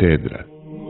Katedra.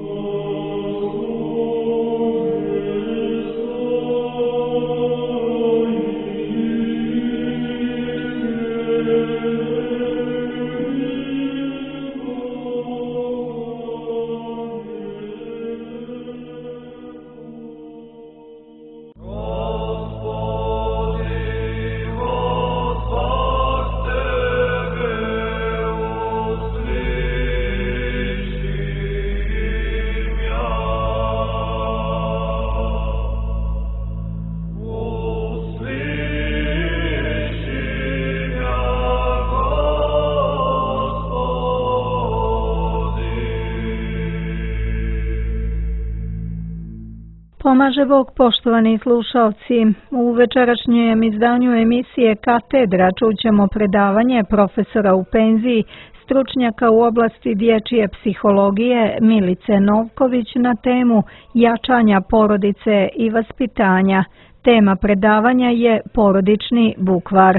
Pomaže Bog, poštovani slušalci. U večerašnjem izdanju emisije Katedra čućemo predavanje profesora u penziji, stručnjaka u oblasti dječje psihologije Milice Novković na temu jačanja porodice i vaspitanja. Tema predavanja je porodični bukvar.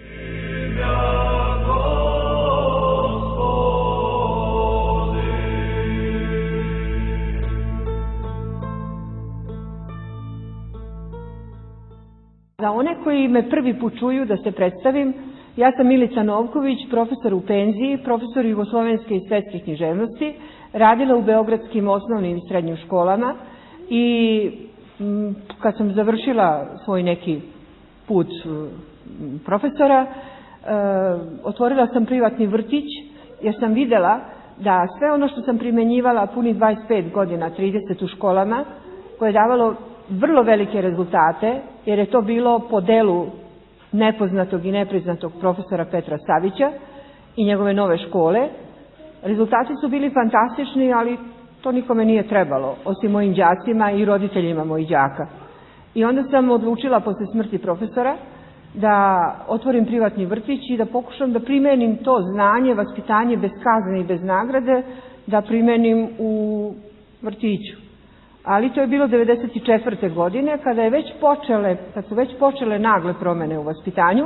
Za one koji me prvi put čuju, da se predstavim, ja sam Milica Novković, profesor u penziji, profesor jugoslovenske i svetske književnosti, radila u beogradskim osnovnim i srednjim školama i kad sam završila svoj neki put profesora, otvorila sam privatni vrtić jer sam videla da sve ono što sam primenjivala punih 25 godina, 30 u školama, koje je davalo vrlo velike rezultate, jer je to bilo po delu nepoznatog i nepriznatog profesora Petra Savića i njegove nove škole. Rezultati su bili fantastični, ali to nikome nije trebalo, osim mojim đacima i roditeljima mojih đaka. I onda sam odlučila posle smrti profesora da otvorim privatni vrtić i da pokušam da primenim to znanje, vaspitanje bez kazne i bez nagrade, da primenim u vrtiću. Ali to je bilo 1994. godine, kad su već počele nagle promene u vaspitanju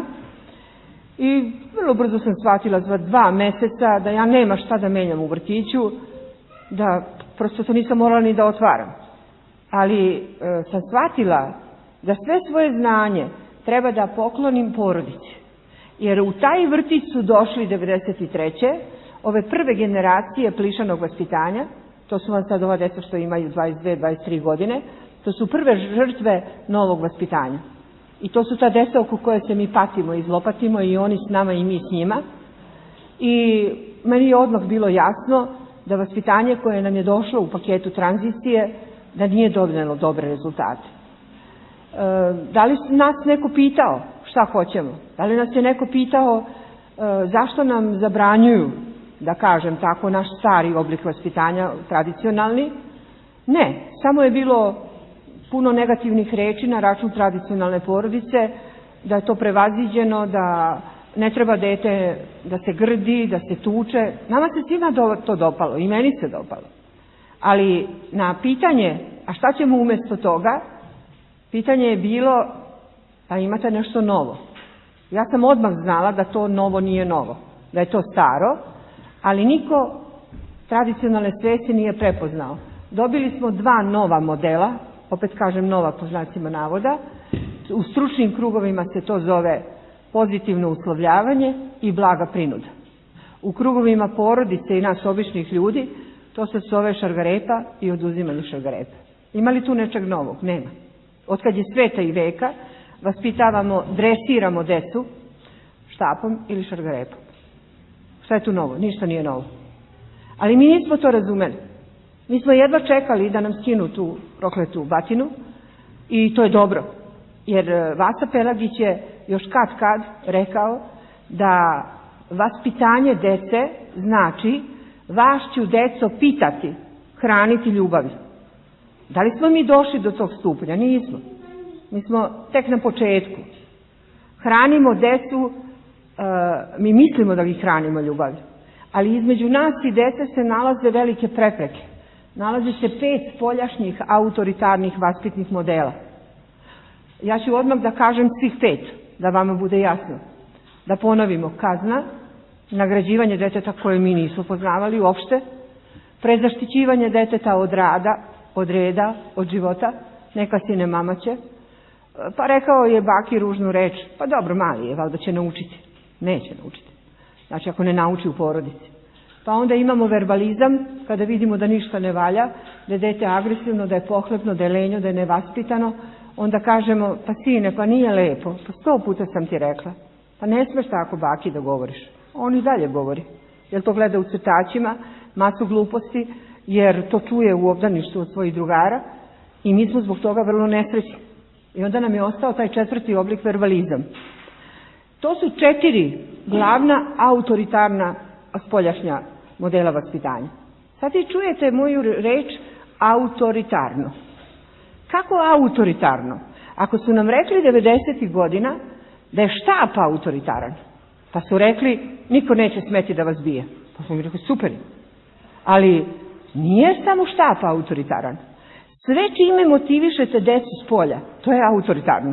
i vrlo brzo sam shvatila za 2 meseca da ja nema šta da menjam u vrtiću, da prosto to nisam morala ni da otvaram. Ali sam shvatila da sve svoje znanje treba da poklonim porodici. Jer u taj vrtić su došli 1993. ove prve generacije plišanog vaspitanja. To su vam sad ova deca što imaju 22-23 godine. To su prve žrtve novog vaspitanja. I to su ta deca oko koje se mi patimo i zlopatimo, i oni s nama i mi s njima. I meni je odmah bilo jasno da vaspitanje koje nam je došlo u paketu tranzicije, da nije donelo dobre rezultate. Da li nas neko pitao šta hoćemo? Da li nas je neko pitao zašto nam zabranjuju, da kažem tako, naš stari oblik vaspitanja, tradicionalni? Ne, samo je bilo puno negativnih reči na račun tradicionalne porodice, da je to prevaziđeno, da ne treba dete da se grdi, da se tuče. Nama se svima to dopalo, i meni se dopalo. Ali na pitanje, a šta ćemo umesto toga, pitanje je bilo, pa imate nešto novo. Ja sam odmah znala da to novo nije novo, da je to staro, ali niko tradicionalne svesti nije prepoznao. Dobili smo 2 nova modela, opet kažem nova po znacima navoda, u stručnim krugovima se to zove pozitivno uslovljavanje i blaga prinuda. U krugovima porodice i nas običnih ljudi to se zove šargarepa i oduzimanje šargarepa. Ima li tu nečeg novog? Nema. Otkad je sveta i veka vaspitavamo, dresiramo decu štapom ili šargarepom. Šta je tu novo? Ništa nije novo. Ali mi nismo to razumeli. Mi smo jedva čekali da nam skinu tu prokletu batinu i to je dobro. Jer Vasa Pelagić je još kad rekao da vaspitanje dece znači vas ću deco pitati, hraniti ljubavi. Da li smo mi došli do tog stupnja? Nismo. Mi smo tek na početku. Hranimo decu, mi mislimo da ih hranimo ljubavi. Ali između nas i dece se nalaze velike prepreke. Nalazi se 5 spoljašnjih autoritarnih vaspitnih modela. Ja ću odmah da kažem svih 5, da vama bude jasno. Da ponovimo: kazna, nagrađivanje deteta koje mi nismo poznavali uopšte, prezaštićivanje deteta od reda, od života, neka sine mama će. Pa rekao je baki ružnu reč, pa dobro, mali je, valjda će naučiti. Neće naučiti. Znači, ako ne nauči u porodici. Pa onda imamo verbalizam, kada vidimo da ništa ne valja, da je dete agresivno, da je pohlepno, da je lenjo, da je nevaspitano, onda kažemo, pa sine, pa nije lepo, pa 100 puta sam ti rekla. Pa ne smeš tako baki da govoriš. On i dalje govori. Jer to gleda u crtačima, masu gluposti, jer to čuje u obdaništu od svojih drugara i mi smo zbog toga vrlo nesrećni. I onda nam je ostao taj 4. oblik verbalizam. To su 4 glavna autoritarna spoljašnja modela vaspitanja. Sad vi čujete moju reč autoritarno. Kako autoritarno? Ako su nam rekli 90. godina da je štap autoritaran, pa su rekli niko neće smeti da vas bije. Pa smo mi rekli super. Ali nije samo štap autoritaran. Sve čime motivišete decu s polja, to je autoritarno.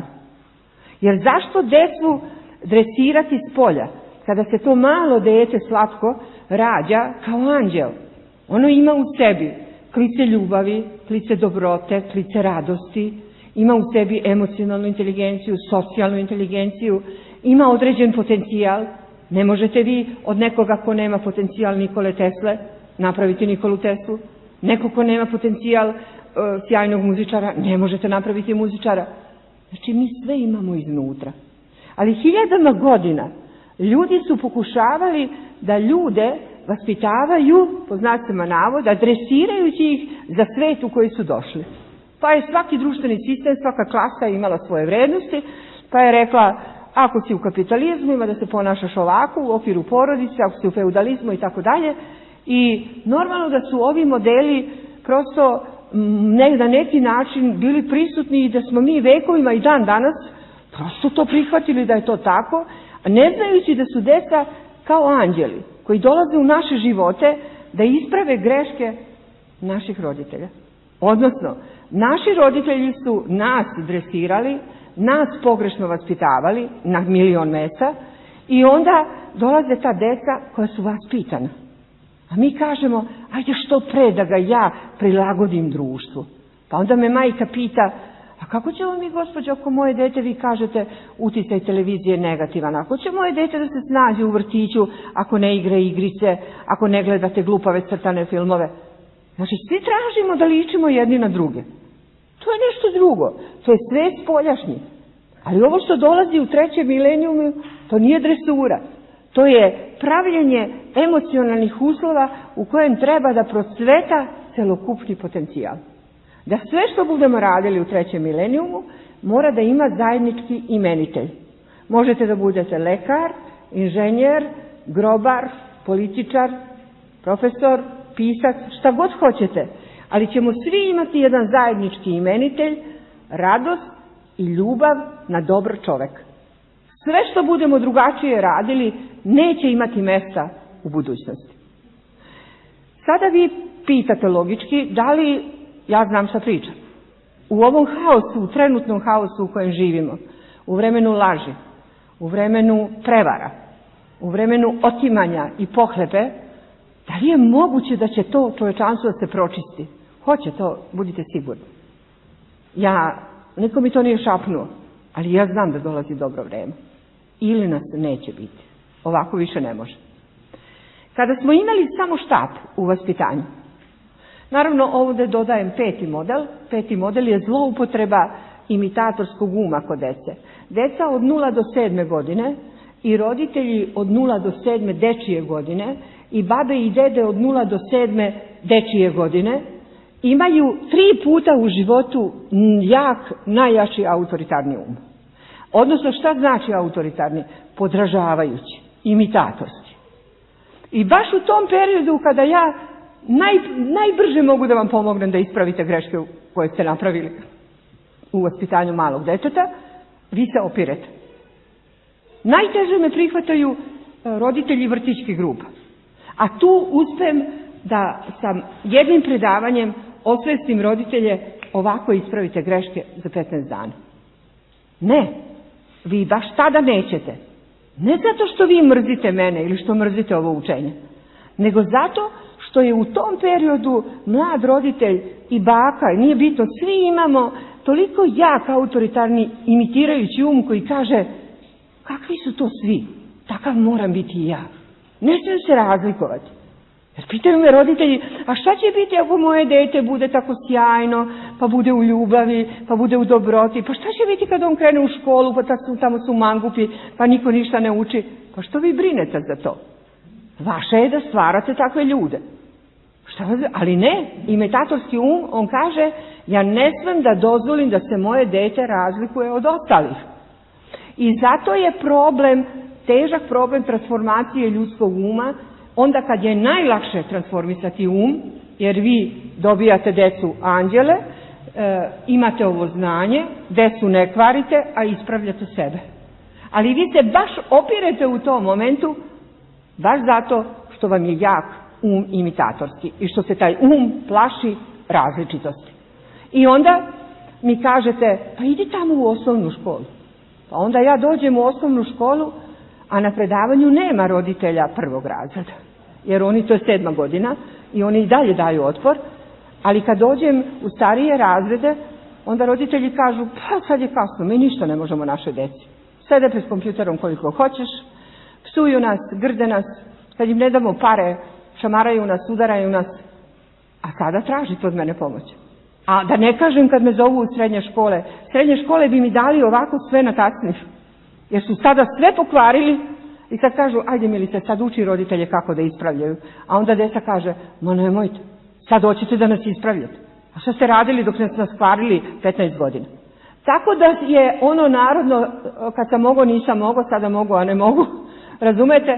Jer zašto decu dresirati s polja? Kada se to malo dete slatko rađa kao anđel. Ono ima u sebi klice ljubavi, klice dobrote, klice radosti, ima u sebi emocionalnu inteligenciju, socijalnu inteligenciju, ima određen potencijal. Ne možete vi od nekoga ko nema potencijal Nikole Tesle napraviti Nikolu Teslu. Neko ko nema potencijal sjajnog muzičara, ne možete napraviti muzičara. Znači, mi sve imamo iznutra. Ali 1000 godina ljudi su pokušavali da ljude vaspitavaju, po znacima navoda, dresirajući ih za svet u koji su došli. Pa je svaki društveni sistem, svaka klasa imala svoje vrednosti, pa je rekla, ako si u kapitalizmu, ima da se ponašaš ovako, u okviru porodice, ako si u feudalizmu i tako dalje. I normalno da su ovi modeli prosto na neki način bili prisutni i da smo mi vekovima i dan danas prosto to prihvatili da je to tako, ne znajući da su deca kao anđeli koji dolaze u naše živote da isprave greške naših roditelja. Odnosno, naši roditelji su nas dresirali, nas pogrešno vaspitavali na milion mesta i onda dolaze ta deca koja su vaspitana. A mi kažemo, ajde što pre da ga ja prilagodim društvu. Pa onda me majka pita, a kako ćemo mi, gospođo, ako moje dete, vi kažete, uticaj televizije negativan, ako će moje dete da se snađe u vrtiću, ako ne igra igrice, ako ne gledate glupave crtane filmove. Znači, svi tražimo da ličimo jedni na druge. To je nešto drugo. To je sve spoljašnji. Ali ovo što dolazi u 3. milenijumu, to nije dresura. To je pravljenje emocionalnih uslova u kojem treba da procveta celokupni potencijal. Da sve što budemo radili u 3. milenijumu mora da ima zajednički imenitelj. Možete da budete lekar, inženjer, grobar, političar, profesor, pisac, šta god hoćete, ali ćemo svi imati jedan zajednički imenitelj, radost i ljubav na dobar čovek. Sve što budemo drugačije radili neće imati mesta u budućnosti. Sada vi pitate logički da li ja znam šta pričam. U ovom haosu, u trenutnom haosu u kojem živimo, u vremenu laži, u vremenu prevara, u vremenu otimanja i pohlepe, da li je moguće da će to čovečanstvo da se pročisti? Hoće to, budite sigurni. Niko mi to nije šapnuo, ali ja znam da dolazi dobro vreme. Ili nas neće biti. Ovako više ne može. Kada smo imali samo štap u vaspitanju, naravno ovdje dodajem 5. model. 5. model je zloupotreba imitatorskog uma kod dece. Deca od 0 do 7. godine i roditelji od 0 do 7. dečije godine i babe i dede od 0 do 7. dečije godine imaju 3 puta u životu najjači autoritarni um. Odnosno, šta znači autoritarni? Podražavajući, imitatorski. I baš u tom periodu kada ja najbrže mogu da vam pomognem da ispravite greške koje ste napravili u vaspitanju malog deteta, vi se opirete. Najteže me prihvataju roditelji vrtićkih grupa. A tu uspem da sam jednim predavanjem osvestim roditelje, ovako ispravite greške za 15 dana. Ne, vi baš tada nećete. Ne zato što vi mrzite mene ili što mrzite ovo učenje, nego zato što je u tom periodu mlad roditelj i baka, nije bitno, svi imamo toliko jak autoritarni imitirajući koji kaže kakvi su to svi, takav moram biti i ja. Ne smijem se razlikovati. Jer pitaju me roditelji, a šta će biti ako moje dete bude tako sjajno, pa bude u ljubavi, pa bude u dobroti, pa šta će biti kad on krene u školu, pa tamo su mangupi, pa niko ništa ne uči. Pa što vi brinete za to? Vaše je da stvarate takve ljude. Ali ne, imitatorski on kaže, ja ne smem da dozvolim da se moje dete razlikuje od ostalih. I zato je problem, težak problem transformacije ljudskog uma, onda kad je najlakše transformisati jer vi dobijate decu anđele, imate ovo znanje, decu ne kvarite, a ispravljate sebe. Ali vi se baš opirete u tom momentu, baš zato što vam je jak imitatorski i što se taj plaši različitosti. I onda mi kažete, pa idi tamo u osnovnu školu. Pa onda ja dođem u osnovnu školu, a na predavanju nema roditelja prvog razreda. Jer to je 7. godina i oni i dalje daju otpor. Ali kad dođem u starije razrede, onda roditelji kažu, pa sad je kasno, mi ništa ne možemo našoj deci. Sede pred kompjuterom koliko hoćeš, psuju nas, grde nas, kad im ne damo pare, šamaraju nas, udaraju nas, a sada tražite od mene pomoć. A da ne kažem kad me zovu u srednje škole bi mi dali ovako sve na tacni, jer su sada sve pokvarili i sad kažu, ajde Milice, sad uči roditelje kako da ispravljaju. A onda deca kaže, ma nemojte, sad hoćete da nas ispravljate. A šta ste radili dok nas kvarili 15 godina? Tako da je ono narodno, kad sam mogao, nisam mogao, sada mogu, a ne mogu, razumete,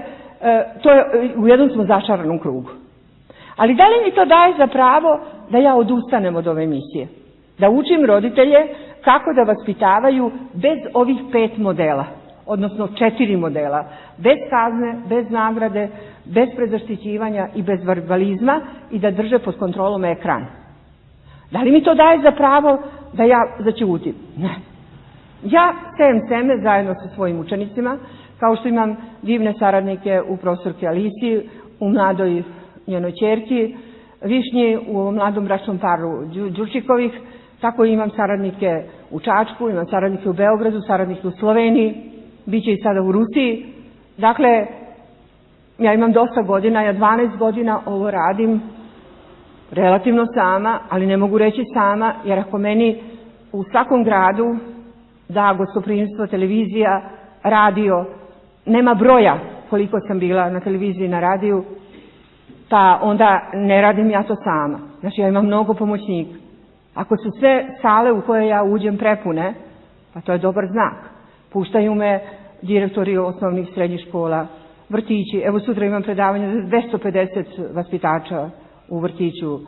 u jednom smo začaranom krugu. Ali da li mi to daje za pravo da ja odustanem od ove emisije? Da učim roditelje kako da vaspitavaju bez ovih 5 modela, odnosno 4 modela, bez kazne, bez nagrade, bez prezaštićivanja i bez verbalizma i da drže pod kontrolom ekran. Da li mi to daje za pravo da ja zaćutim? Ne. Ja sejem seme zajedno sa svojim učenicima, kao što imam divne saradnike u profesorki Alisi, u mladoj njenoj ćerki, Višnji, u mladom bračnom paru Đurčikovih, tako imam saradnike u Čačku, imam saradnike u Beogradu, saradnike u Sloveniji, bit će i sada u Rusiji. Dakle, ja imam dosta godina, ja 12 godina ovo radim relativno sama, ali ne mogu reći sama, jer ako meni u svakom gradu da gostoprimstvo, televizija, radio, nema broja koliko sam bila na televiziji i na radiju, pa onda ne radim ja to sama. Znači, ja imam mnogo pomoćnika. Ako su sve sale u koje ja uđem prepune, pa to je dobar znak. Puštaju me direktori osnovnih srednjih škola, vrtići. Evo sutra imam predavanje za 250 vaspitača u vrtiću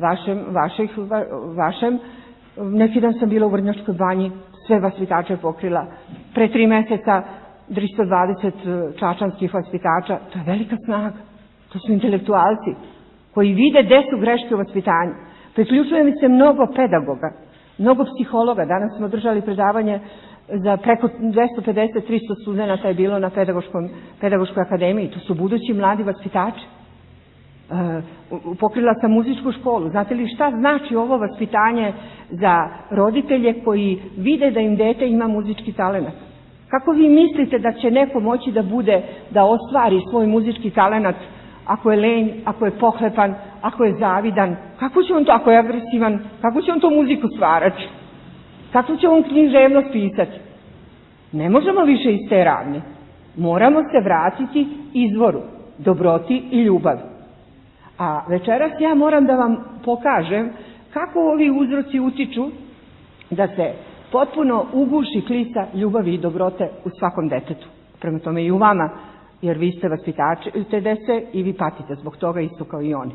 vašem. Neki dan sam bila u Vrnjačkoj banji, sve vaspitače pokrila. Pre 3 meseca 320 čačanskih vaspitača. To je velika snaga. To su intelektualci koji vide gde su greške u vaspitanju. Priključuje mi se mnogo pedagoga, mnogo psihologa. Danas smo držali predavanje za preko 250-300 studenta je bilo na pedagoškoj akademiji. To su budući mladi vaspitači. Pokrila sam muzičku školu. Znate li šta znači ovo vaspitanje za roditelje koji vide da im dete ima muzički talenat? Kako vi mislite da će neko moći da ostvari svoj muzički talenat ako je lenj, ako je pohlepan, ako je zavidan? Kako će on to, ako je agresivan, kako će on to muziku stvarati? Kako će on književnost pisati? Ne možemo više iz te ravni. Moramo se vratiti izvoru, dobroti i ljubavi. A večeras ja moram da vam pokažem kako ovi uzroci utiču da se potpuno uguši klisa ljubavi i dobrote u svakom detetu. Prema tome i u vama, jer vi ste vaspitači te dece i vi patite zbog toga isto kao i oni.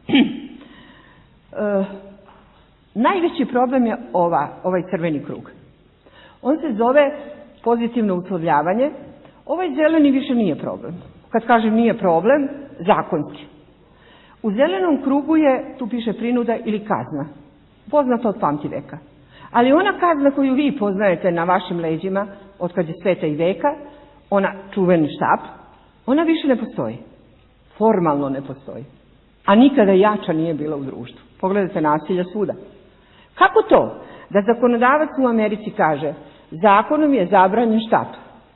Najveći problem je ovaj crveni krug. On se zove pozitivno uslovljavanje. Ovaj zeleni više nije problem. Kad kažem nije problem, zakonski. U zelenom krugu je, tu piše prinuda ili kazna. Poznata od pamtiveka. Ali ona kazna koju vi poznajete na vašim leđima, od kad je sveta i veka, ona čuveni štap, ona više ne postoji. Formalno ne postoji. a nikada jača nije bila u društvu. Pogledajte nasilja svuda. Kako to da zakonodavac u Americi kaže zakonom je zabranjen štap?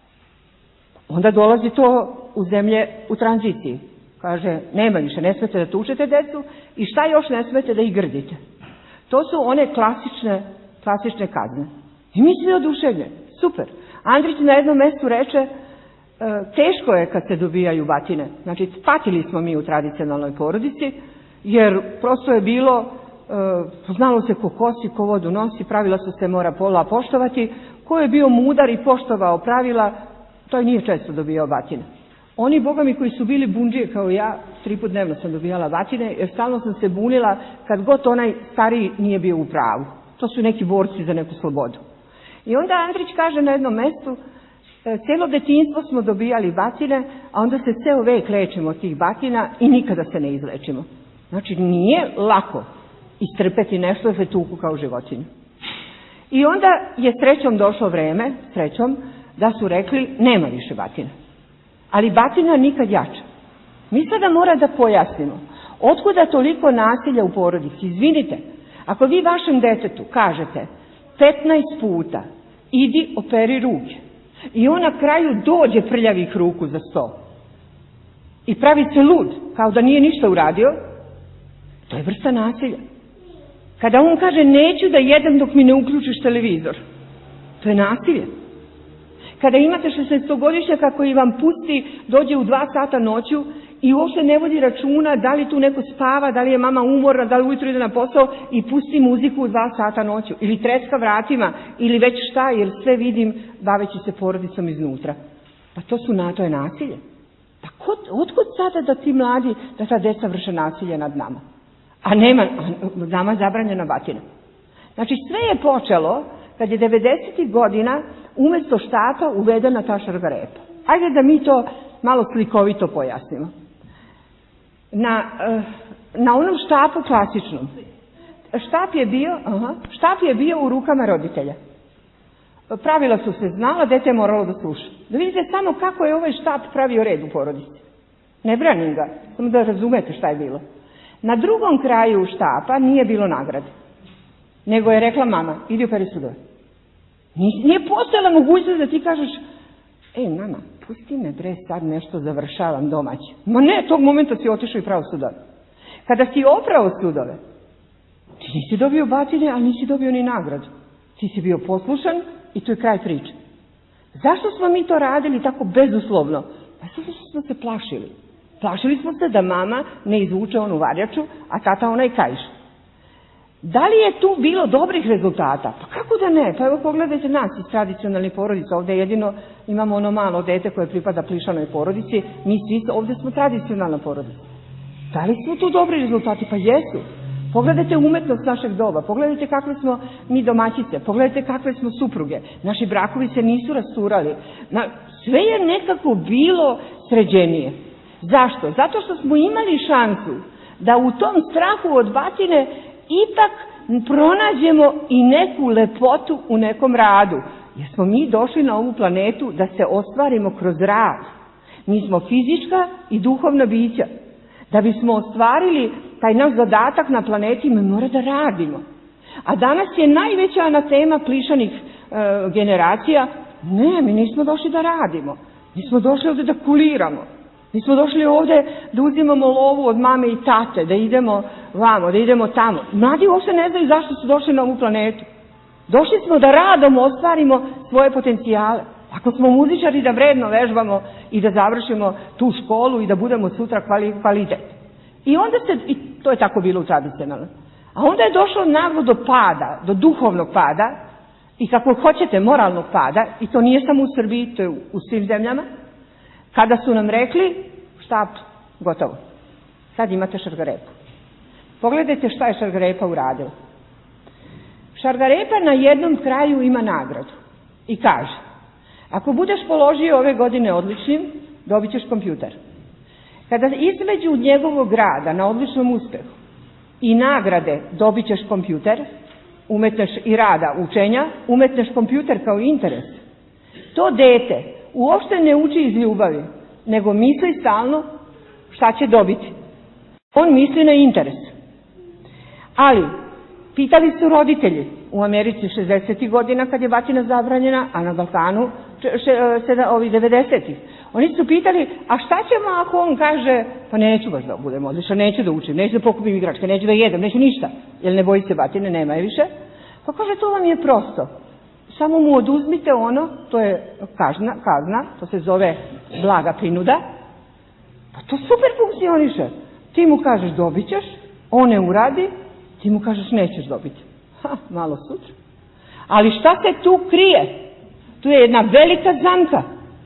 Onda dolazi to u zemlje u tranziciji. Kaže, nema više, ne smete da tučete decu i šta još ne smete da ih grdite. To su one klasične kazne. I mi svi oduševljeni. Super. Andrić na jednom mestu reče, teško je kad se dobijaju batine. Znači, patili smo mi u tradicionalnoj porodici, jer prosto je bilo, znalo se ko kosi, ko vodu nosi, pravila su se mora pola poštovati. Ko je bio mudar i poštovao pravila, to nije često dobijao batine. Oni, boga mi, koji su bili bundžije kao ja, 3 puta dnevno sam dobijala batine, jer stalno sam se bunila kad god onaj stariji nije bio u pravu. To su neki borci za neku slobodu. I onda Andrić kaže na jednom mestu, cijelo detinjstvo smo dobijali batine, a onda se ceo vek lečimo od tih batina i nikada se ne izlečimo. Znači, nije lako istrpeti nešto da se tuku kao životinju. I onda je srećom došlo vreme, da su rekli, nema više batina. Ali batina nikad jača. Mi sada mora da pojasnimo, otkuda toliko nasilja u porodici? Izvinite, ako vi vašem detetu kažete 15 puta, idi operi ruke, i on na kraju dođe prljavih ruku za sto i pravi se lud, kao da nije ništa uradio, to je vrsta nasilja. Kada on kaže, neću da jedem dok mi ne uključiš televizor, to je nasilje. Kada imate 16-godišnjaka koji vam pusti, dođe u 2 sata noću i uopšte ne vodi računa da li tu neko spava, da li je mama umorna, da li ujutro ide na posao i pusti muziku u 2 sata noću. Ili treska vratima, ili već šta, jer sve vidim baveći se porodicom iznutra. Pa to je nasilje. Pa otkud sada da ti mladi, da ta deca vrše nasilje nad nama? A nama zabranjena batina. Znači, sve je počelo kad je 90. godina umjesto štapa uvedena ta šargarepa. Ajde da mi to malo slikovito pojasnimo. Na onom štapu klasičnom, štap je bio u rukama roditelja. Pravila su se znala, dete je moralo da sluša. Da vidite samo kako je ovaj štap pravio red u porodici. Ne branim ga, samo da razumete šta je bilo. Na drugom kraju štapa nije bilo nagrade, nego je rekla mama, idi operi sudove. Nije postojala mogućnost da ti kažeš, mama, pusti me bre, sad nešto završavam domaće. Ma ne, tog momenta si otišao i pravo sudove. Kada si oprao sudove, ti nisi dobio batine, ali nisi dobio ni nagradu. Ti si bio poslušan i to je kraj priče. Zašto smo mi to radili tako bezuslovno? Pa zato što smo se plašili. Plašili smo se da mama ne izvuče onu varjaču, a tata onaj kaiš. Da li je tu bilo dobrih rezultata? Pa kako da ne? Pa evo pogledajte nas iz tradicionalnih porodica. Ovdje jedino imamo ono malo dete koje pripada plišanoj porodici. Mi svi ovdje smo tradicionalna porodica. Da li su tu dobri rezultati? Pa jesu. Pogledajte umetnost našeg doba. Pogledajte kakve smo mi domaćice. Pogledajte kakve smo supruge. Naši brakovi se nisu rasturali. Sve je nekako bilo sređenije. Zašto? Zato što smo imali šansu da u tom strahu od batine ipak pronađemo i neku lepotu u nekom radu. Jer smo mi došli na ovu planetu da se ostvarimo kroz rad. Mi smo fizička i duhovna bića. Da bismo ostvarili taj naš zadatak na planeti, mi mora da radimo. A danas je najveća anatema plišanih generacija, ne, mi nismo došli da radimo. Mi smo došli ovdje da kuliramo. Mi smo došli ovdje da uzimamo lovu od mame i tate, da idemo vamo, da idemo tamo. Mladi uopšte ne znaju zašto su došli na ovu planetu. Došli smo da radom ostvarimo svoje potencijale. Ako smo muzičari, da vredno vežbamo i da završimo tu školu i da budemo sutra kvalitet. I to je tako bilo u tradicionalno. A onda je došlo naglo do pada, do duhovnog pada i kako hoćete moralnog pada, i to nije samo u Srbiji, to je u svim zemljama, kada su nam rekli, štap, gotovo. Sad imate šargarepu. Pogledajte šta je šargarepa uradila. Šargarepa na jednom kraju ima nagradu i kaže, ako budeš položio ove godine odličnim, dobit ćeš kompjuter. Kada između njegovog rada na odličnom uspehu i nagrade dobit ćeš kompjuter, umetneš i rada učenja, umetneš kompjuter kao interes. To dete uopšte ne uči iz ljubavi, nego misli stalno šta će dobiti. On misli na interes. Ali, pitali su roditelji u Americi 60. godina kad je batina zabranjena, a na Balkanu 90. Oni su pitali, a šta ćemo ako on kaže, pa neću baš da budem odličan, neću da učim, neću da pokupim igračke, neću da jedem, neću ništa, jer ne boji se batine, nema je više. Pa kaže, to vam je prosto. Samo mu oduzmite ono, to je kazna, to se zove blaga prinuda, pa to super funkcioniše. Ti mu kažeš dobit ćeš, on ne uradi, ti mu kažeš nećeš dobiti. Malo sutra. Ali šta se tu krije? Tu je jedna velika zamka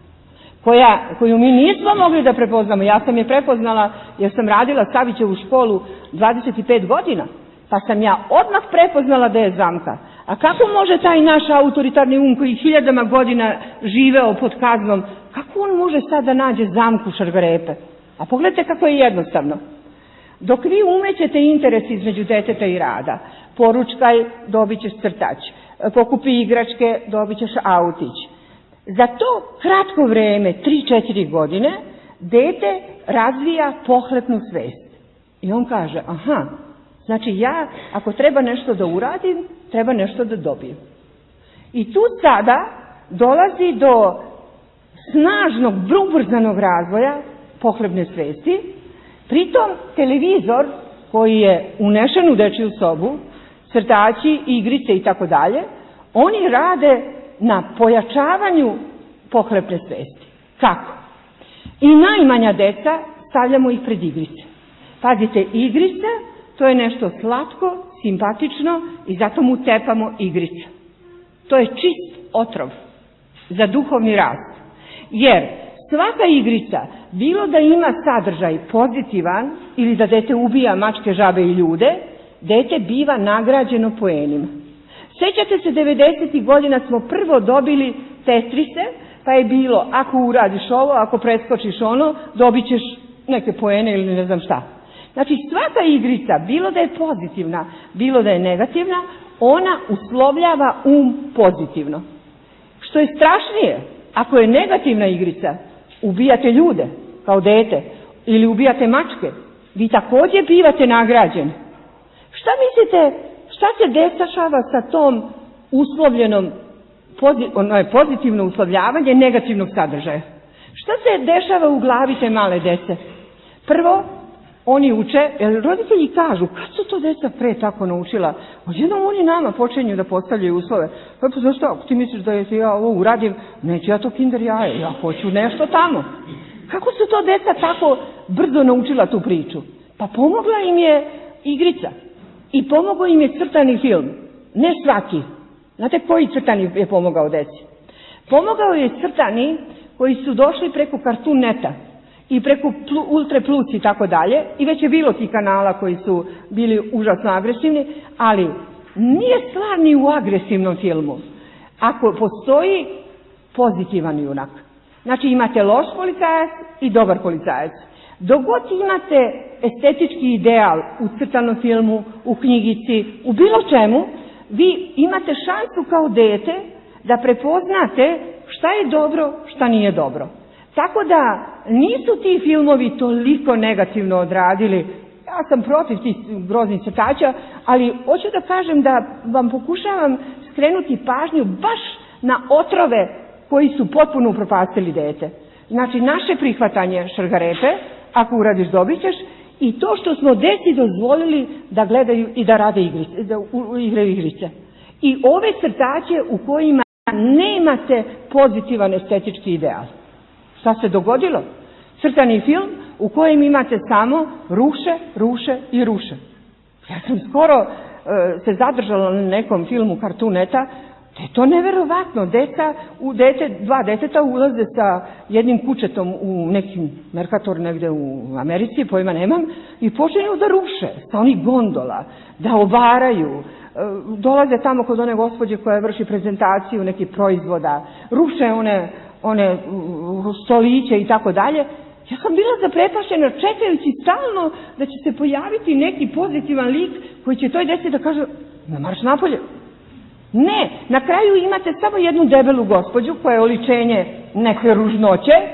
koju mi nismo mogli da prepoznamo. Ja sam je prepoznala jer sam radila Savićevu školu 25 godina, pa sam ja odmah prepoznala da je zamka. A kako može taj naš autoritarni koji hiljadama godina živeo pod kaznom, kako on može sad da nađe zamku Šargarepe? A pogledajte kako je jednostavno. Dok vi umećete interes između deteta i rada, poručkaj, dobit ćeš crtač, pokupi igračke, dobit ćeš autić. Za to kratko vreme, 3-4 godine, dete razvija pohlepnu svest. I on kaže, aha, znači ja ako treba nešto da uradim, treba nešto da dobijem. I tu sada dolazi do snažnog, ubrzanog razvoja pohlepne svesti. Pritom televizor koji je unešen u dečiju sobu, crtači, igrice i tako dalje, oni rade na pojačavanju pohlepne svesti. Kako? I najmanja deca stavljamo ih pred igrice. Pazite, igrica to je nešto slatko, simpatično i zato mu tepamo igrice. To je čist otrov za duhovni rast. Jer svaka igrica, bilo da ima sadržaj pozitivan ili da dete ubija mačke, žabe i ljude, dete biva nagrađeno poenima. Sećate se, 90. godina smo prvo dobili tetrise, pa je bilo, ako uradiš ovo, ako preskočiš ono, dobit ćeš neke poene ili ne znam šta. Znači, svaka igrica, bilo da je pozitivna, bilo da je negativna, ona uslovljava pozitivno. Što je strašnije, ako je negativna igrica, ubijate ljude, kao dete, ili ubijate mačke, vi također bivate nagrađeni. Šta mislite, šta se dešava sa tom uslovljenom, ono je pozitivno uslovljavanje negativnog sadržaja? Šta se dešava u glavi te male dece? Prvo, oni uče, jer roditelji kažu, kad su to deca pre tako naučila? Odjednom oni nama počinju da postavljaju uslove. Pa znaš šta, ako ti misliš da ja ovo uradim, neću ja to kinder jaje, ja hoću nešto tamo. Kako su to deca tako brzo naučila tu priču? Pa pomogla im je igrica i pomogao im je crtani film. Ne svaki. Znate koji crtani je pomogao deci? Pomogao je crtani koji su došli preko Cartoon Neta i preko Ultra Plus i tako dalje, i već je bilo tih kanala koji su bili užasno agresivni, ali nije stvar ni u agresivnom filmu. Ako postoji pozitivan junak, znači imate loš policajac i dobar policajac. Dok god imate estetički ideal u crtanom filmu, u knjigici, u bilo čemu, vi imate šansu kao dete da prepoznate šta je dobro, šta nije dobro. Tako da nisu ti filmovi toliko negativno odradili. Ja sam protiv tih groznih crtača, ali hoću da kažem da vam pokušavam skrenuti pažnju baš na otrove koji su potpuno upropastili dete. Znači, naše prihvatanje Šargarepe, ako uradiš dobit ćeš, i to što smo deci dozvolili da gledaju i da rade igrice, da igraju igrice. I ove crtače u kojima nemate pozitivan estetički ideal. Šta se dogodilo? Crtani film u kojem imate samo ruše, ruše i ruše. Ja sam skoro se zadržala na nekom filmu Cartoon Neta, da je to neverovatno. Dva deteta ulaze sa jednim kućetom u nekim Mercator negde u Americi, pojma nemam, i počinju da ruše sa onih gondola, da obaraju, dolaze tamo kod one gospođe koja vrši prezentaciju nekih proizvoda, ruše one stoliće i tako dalje. Ja sam bila zaprepašćena čekajući stalno da će se pojaviti neki pozitivan lik koji će toj deci da kaže, na marš napolje. Ne, na kraju imate samo jednu debelu gospođu koja je oličenje neke ružnoće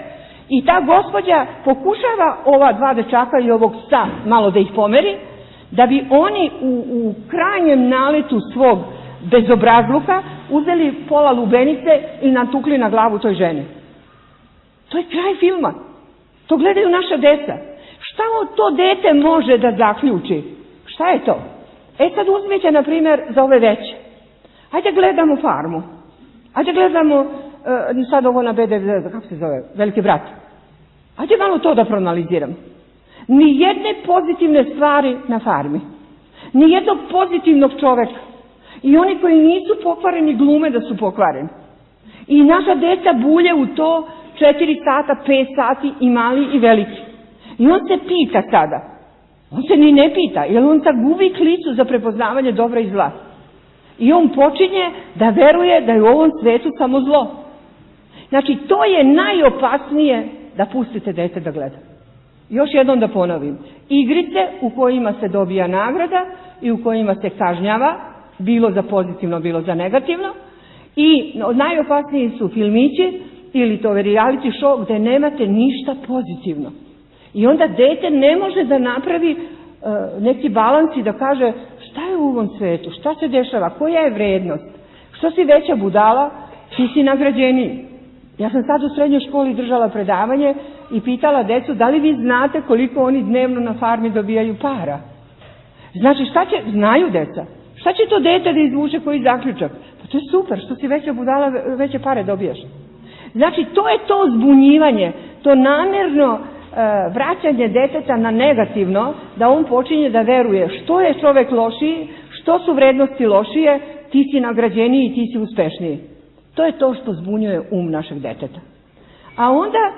I ta gospođa pokušava ova dva dečaka i ovog psa malo da ih pomeri, da bi oni u krajnjem naletu svog bezobrazluka uzeli pola lubenice i natukli na glavu toj ženi. To je kraj filma. To gledaju naša deca. Šta to dete može da zaključi? Šta je to? Sad uzmite, na primjer, za ove veće. Hajde gledamo Farmu. Hajde gledamo sad ovo na BDV, kako se zove, Veliki brat. Hajde malo to da proanaliziramo. Nijedne pozitivne stvari na Farmi. Nijednog pozitivnog čoveka. I oni koji nisu pokvareni glume da su pokvareni. I naša deca bulje u to 4 sata, 5 sati, i mali i veliki. I on se pita sada. On se ni ne pita, jer on sad gubi klicu za prepoznavanje dobra i zla. I on počinje da veruje da je u ovom svetu samo zlo. Znači, to je najopasnije da pustite dete da gleda. Još jednom da ponovim. Igrice u kojima se dobija nagrada i u kojima se kažnjava, bilo za pozitivno, bilo za negativno. I najopasniji su filmići ili to reality show gde nemate ništa pozitivno. I onda dete ne može da napravi neki balans i da kaže šta je u ovom svetu, šta se dešava, koja je vrednost. Što si veća budala, ti si nagrađeniji. Ja sam sad u srednjoj školi držala predavanje i pitala decu da li vi znate koliko oni dnevno na farmi dobijaju para. Znači, šta će, znaju deca, šta će to dete da izvuče koji zaključak? Pa to je super, što si veća budala, veće pare dobijaš. Znači, to je to zbunjivanje, to namerno vraćanje deteta na negativno, da on počinje da veruje što je čovek lošiji, što su vrednosti lošije, ti si nagrađeniji i ti si uspešniji. To je to što zbunjuje našeg deteta. A onda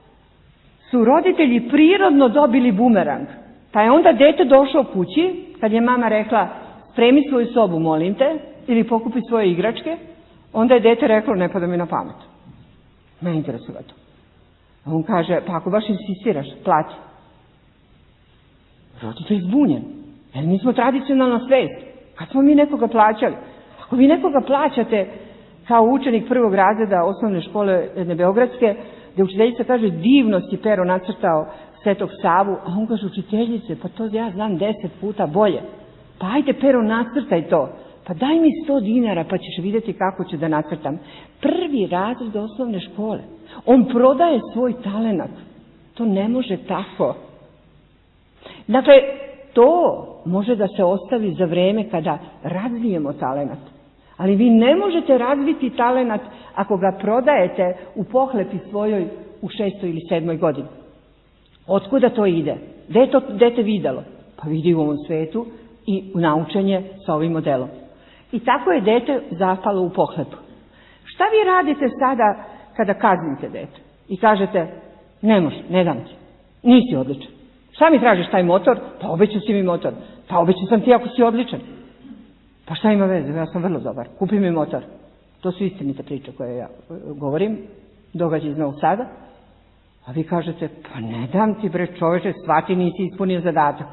su roditelji prirodno dobili bumerang. Pa je onda dete došao kući, kad je mama rekla spremi svoju sobu, molim te, ili pokupi svoje igračke, onda je dete reklo ne pada mi na pamet. Ne interesuje to. A on kaže, pa ako baš insistiraš, plati. Roditelj zbunjen. Jer mi smo tradicionalna svest. Kad smo mi nekoga plaćali? Ako vi nekoga plaćate kao učenik prvog razreda osnovne škole jedne beogradske, gde učiteljica kaže, divno si Pero nacrtao Svetog Savu, a on kaže, učiteljice, pa to ja znam 10 puta bolje. Pa ajde Pero, nacrtaj to. Pa daj mi 100 dinara pa ćeš vidjeti kako ću da nacrtam. Prvi razred osnovne škole. On prodaje svoj talenat. To ne može tako. Dakle, to može da se ostavi za vreme kada razvijemo talenat. Ali vi ne možete razviti talenat ako ga prodajete u pohlepi svojoj u 6. ili 7. godini. Otkuda to ide? Gde je to dete videlo? Pa vidi u ovom svetu i naučenje sa ovim modelom. I tako je dete zapalo u pohlepu. Šta vi radite sada kada kaznite dete? I kažete, ne može, ne dam ti, nisi odličan. Šta mi tražiš taj motor? Pa obećao si mi motor. Pa obećao sam ti ako si odličan. Pa šta ima veze? Ja sam vrlo dobar. Kupi mi motor. To su istinite priče koje ja govorim. Događaj iz Novog Sada. A vi kažete, pa ne dam ti bre čoveče, shvati nisi ispunio zadatak.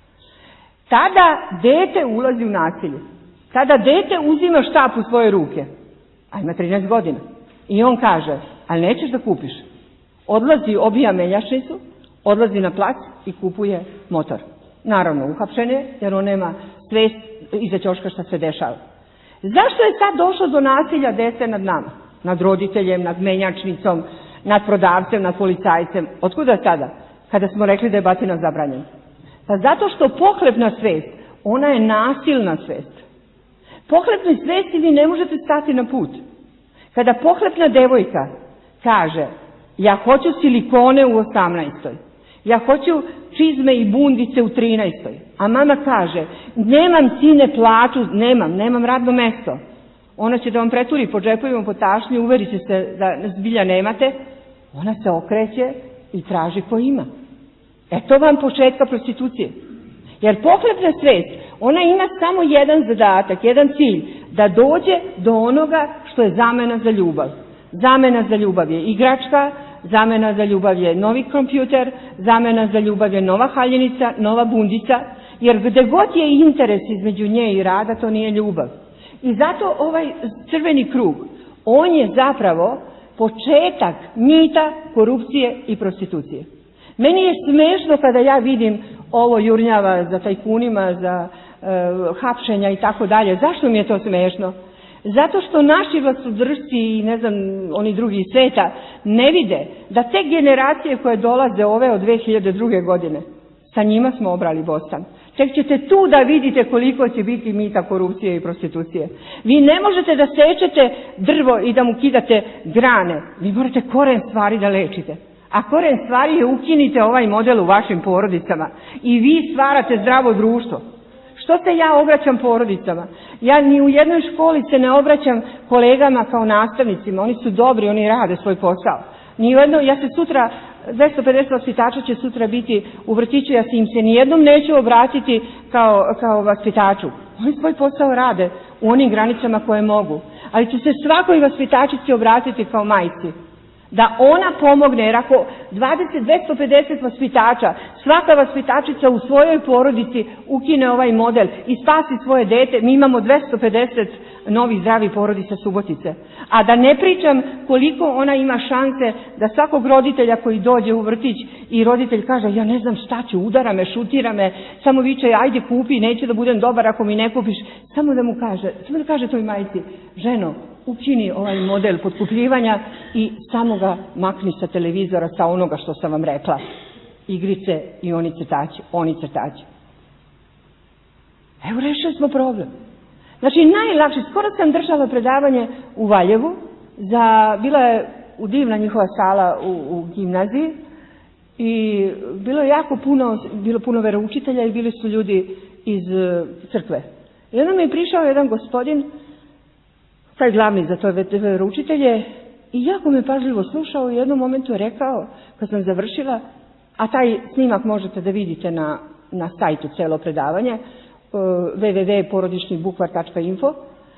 Tada dete ulazi u nasilje. Tada dete uzima štap u svoje ruke. A ima 13 godina. I on kaže, ali nećeš da kupiš. Odlazi, obija menjačnicu, odlazi na plac i kupuje motor. Naravno, uhapšen je, jer on nema svest iza ćoška šta se dešava. Zašto je sad došlo do nasilja dece nad nama? Nad roditeljem, nad menjačnicom, nad prodavcem, nad policajcem. Otkuda sada? Kada smo rekli da je batina zabranjena. Pa zato što pohlepna svest, ona je nasilna svest. Pohlepnoj svesti vi ne možete stati na put. Kada pohlepna devojka kaže, ja hoću silikone u 18. Ja hoću čizme i bundice u 13. A mama kaže, nemam sine plaću, nemam radno mesto. Ona će da vam preturi po džepovima, po tašnji, uveri će se da zbilja nemate. Ona se okreće i traži ko ima. To vam početka prostitucije. Jer pohlepna svest, ona ima samo jedan zadatak, jedan cilj, da dođe do onoga što je zamena za ljubav. Zamena za ljubav je igračka, zamena za ljubav je novi kompjuter, zamena za ljubav je nova haljenica, nova bundica, jer gde god je interes između nje i rada, to nije ljubav. I zato ovaj crveni krug, on je zapravo početak mita, korupcije i prostitucije. Meni je smešno kada ja vidim ovo jurnjava za tajkunima, za hapšenja i tako dalje. Zašto mi je to smešno? Zato što naši vlastodržci i ne znam, oni drugi iz sveta ne vide da te generacije koje dolaze ove od 2002. godine, sa njima smo obrali Bostan. Tek ćete tu da vidite koliko će biti mita, korupcije i prostitucije. Vi ne možete da sečete drvo i da mu kidate grane. Vi morate koren stvari da lečite. A koren stvari je ukinite ovaj model u vašim porodicama i vi stvarate zdravo društvo. Što se ja obraćam porodicama? Ja ni u jednoj školi se ne obraćam kolegama kao nastavnicima. Oni su dobri, oni rade svoj posao. Ja se sutra, 250 vaspitača će sutra biti u vrtiću, ja im se nijednom neću obratiti kao vaspitaču. Oni svoj posao rade u onim granicama koje mogu. Ali ću se svakoj vaspitačici obratiti kao majci. Da ona pomogne, jer ako 250 vaspitača, svaka vaspitačica u svojoj porodici ukine ovaj model i spasi svoje dete, mi imamo 250 novih zdravih porodica Subotice. A da ne pričam koliko ona ima šanse da svakog roditelja koji dođe u vrtić i roditelj kaže ja ne znam šta ću, udara me, šutira me, samo viče ajde kupi, neću da budem dobar ako mi ne kupiš, samo da kaže toj majci, ženo, ukini ovaj model potkupljivanja i samo ga makni sa televizora, sa onoga što sam vam rekla. Igrice i oni crtači. Evo, rešili smo problem. Znači, najlakše, skoro sam držala predavanje u Valjevu, bila je divna njihova sala u gimnaziji i bilo puno veroučitelja i bili su ljudi iz crkve. I onda mi je prišao jedan gospodin, taj glavni za to veroučitelje, i jako me pažljivo slušao i u jednom momentu je rekao, kad sam završila, a taj snimak možete da vidite na sajtu celo predavanje, www.porodičnibukvar.info,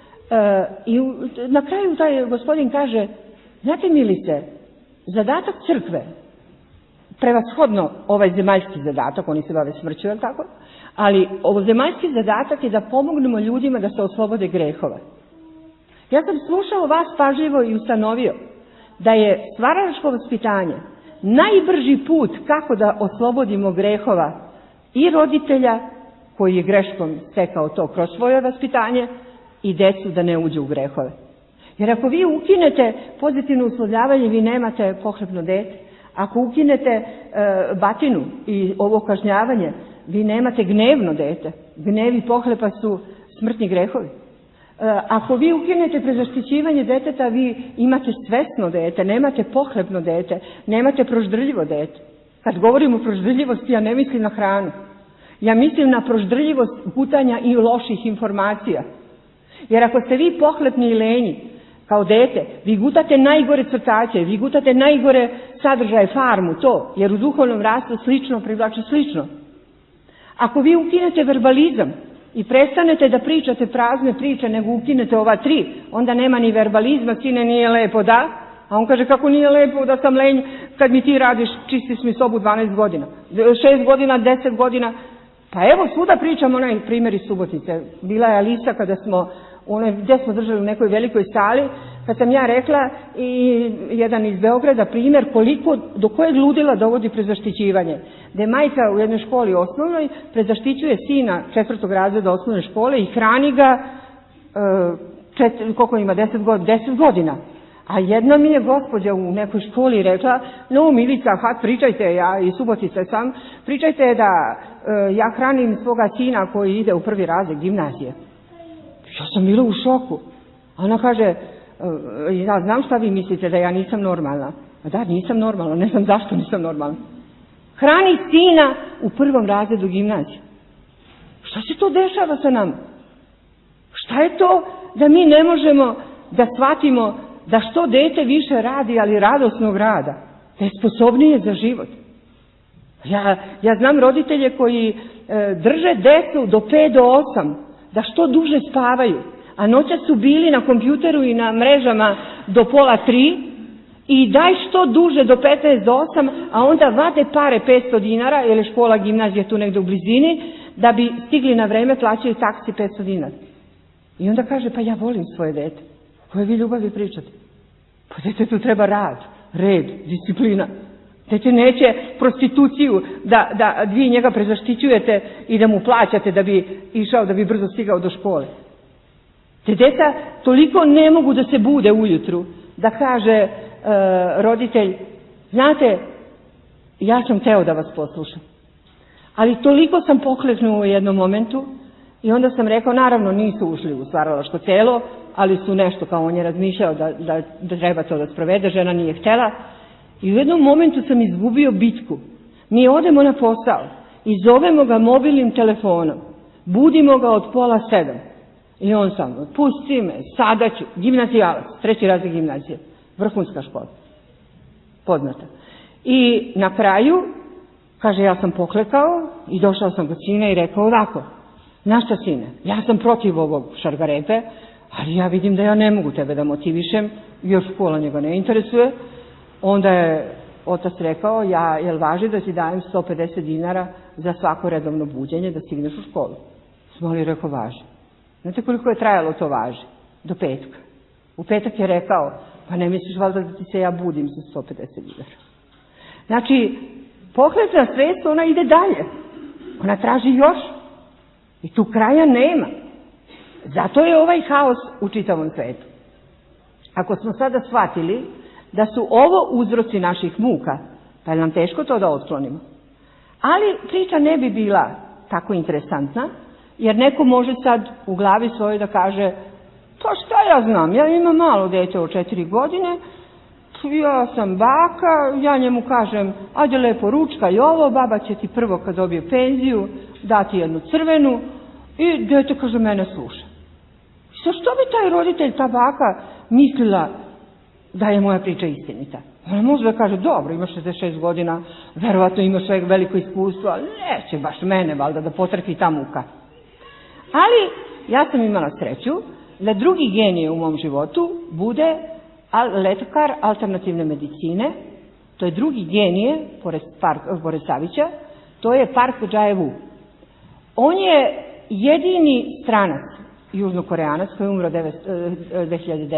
i na kraju taj gospodin kaže, znate Milice, zadatak crkve, prevashodno ovaj zemaljski zadatak, oni se bave smrću, je li tako? Ali ovo zemaljski zadatak je da pomognemo ljudima da se oslobode grehova. Ja sam slušao vas pažljivo i ustanovio da je stvaralačko vaspitanje najbrži put kako da oslobodimo grehova i roditelja koji je greškom stekao to kroz svoje vaspitanje i decu da ne uđu u grehove. Jer ako vi ukinete pozitivno uslovljavanje, vi nemate pohlepno dete. Ako ukinete batinu i ovo kažnjavanje, vi nemate gnevno dete. Gnev i pohlepa su smrtni grehovi. Ako vi ukinete prezaštićivanje deteta, vi imate svesno dete, nemate pohlepno dete, nemate proždrljivo dete. Kad govorim o proždrljivosti, ja ne mislim na hranu. Ja mislim na proždrljivost gutanja i loših informacija. Jer ako ste vi pohlepni i lenji, kao dete, vi gutate najgore crtače, vi gutate najgore sadržaje, farmu, to, jer u duhovnom rastu slično privlači slično. Ako vi ukinete verbalizam i prestanete da pričate prazne priče, nego ukinete ova 3, onda nema ni verbalizma, sine nije lepo, da? A on kaže, kako nije lepo da sam lenj kad mi ti radiš, čistiš mi sobu 12 godina, 6 godina, 10 godina. Pa evo, svuda pričam onaj primjer iz Subotice. Bila je Alisa kada smo, gdje smo držali u nekoj velikoj sali, kad sam ja rekla i jedan iz Beograda primjer do kojeg ludila dovodi prezaštićivanje. Da je majka u jednoj školi osnovnoj prezaštićuje sina 4. razreda osnovne škole i hrani ga, koliko ima, 10 godina. A jedna mi je gospođa u nekoj školi rekla, no Milica, pričajte, ja iz Subotice sam, pričajte da ja hranim svoga sina koji ide u 1. razred gimnazije. Ja sam bila u šoku. Ona kaže, ja znam šta vi mislite, da ja nisam normalna. Da, nisam normalna, ne znam zašto nisam normalna. Hrani sina u 1. razredu gimnazije. Šta se to dešava sa nama? Šta je to da mi ne možemo da shvatimo da što dete više radi, ali radosnog rada, da je sposobnije za život? Ja znam roditelje koji drže decu do 5 do 8, da što duže spavaju, a noćas su bili na kompjuteru i na mrežama do pola 3 i daj što duže do 15 do 8, a onda vade pare 500 dinara, jer je škola, gimnazija tu negdje u blizini, da bi stigli na vreme, plaćaju taksi 500 dinara. I onda kaže, pa ja volim svoje dete. Koje vi ljubavi pričate? Pa detetu treba rad, red, disciplina. Dete neće prostituciju da vi njega prezaštićujete i da mu plaćate da bi išao, da bi brzo stigao do škole. Te deca toliko ne mogu da se bude ujutru, da kaže roditelj, znate, ja sam teo da vas poslušam. Ali toliko sam pokleknuo u jednom momentu i onda sam rekao, naravno nisu ušli u stvaralačko telo, ali su nešto, kao on je razmišljao da treba to da sprovede, žena nije htela. I u jednom momentu sam izgubio bitku. Mi odemo na posao i zovemo ga mobilnim telefonom. Budimo ga od 6:30. I on sam, pusti me, sada ću, gimnazijalac, 3. razred gimnazije, vrhunska škola, poznata. I na kraju, kaže, ja sam poklekao i došao sam kod sina i rekao ovako, znaš šta sine, ja sam protiv ovog šargarepe, ali ja vidim da ja ne mogu tebe da motivišem, još škola njega ne interesuje. Onda je otac rekao, jel važi da ti dajem 150 dinara za svako redovno buđenje da stigneš u školu? Smoli rekao, važi. Znate koliko je trajalo to važi? Do petka. U petak je rekao, pa ne misliš valjda da ti se ja budim za 150 dinara. Znači, pohlepna svest, ona ide dalje. Ona traži još. I tu kraja nema. Zato je ovaj haos u čitavom svetu. Ako smo sada shvatili da su ovo uzroci naših muka, pa je nam teško to da otklonimo. Ali priča ne bi bila tako interesantna, jer neko može sad u glavi svojoj da kaže, pa šta ja znam, ja imam malo dete od 4 godine, ja sam baka, ja njemu kažem, ajde lepo ručkaj ovo, baba će ti prvo kad dobije penziju dati jednu crvenu i dete kaže mene sluša. Što bi taj roditelj, ta baka mislila da je moja priča istinita? Ona može da kaže, dobro, imaš 66 godina, verovatno imaš veliko iskustvo, ali neće baš mene valjda da potrfi ta muka. Ali ja sam imala sreću da drugi genije u mom životu bude lekar alternativne medicine, to je drugi genije, pored Savića, to je Park Jae-woo. On je jedini stranac, južnokoreanac koji je umro 2010.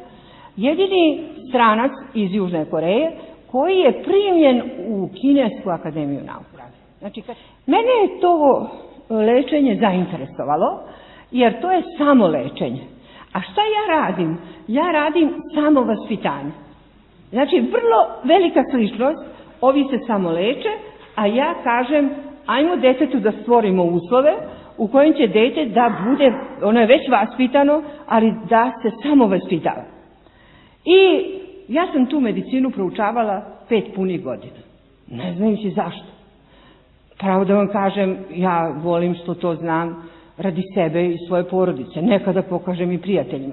Jedini stranac iz Južne Koreje koji je primljen u Kinesku akademiju nauka. Znači, mene je to lečenje zainteresovalo, jer to je samo lečenje. A šta ja radim? Ja radim samo vaspitanje. Znači, vrlo velika sličnost, ovi se samo leče, a ja kažem, ajmo detetu da stvorimo uslove u kojim će dete da bude, ono je već vaspitano, ali da se samo vaspitava. I ja sam tu medicinu proučavala 5 punih godina. Ne znajući zašto. Pravo da vam kažem, ja volim što to znam radi sebe i svoje porodice. Nekada pokažem i prijateljima.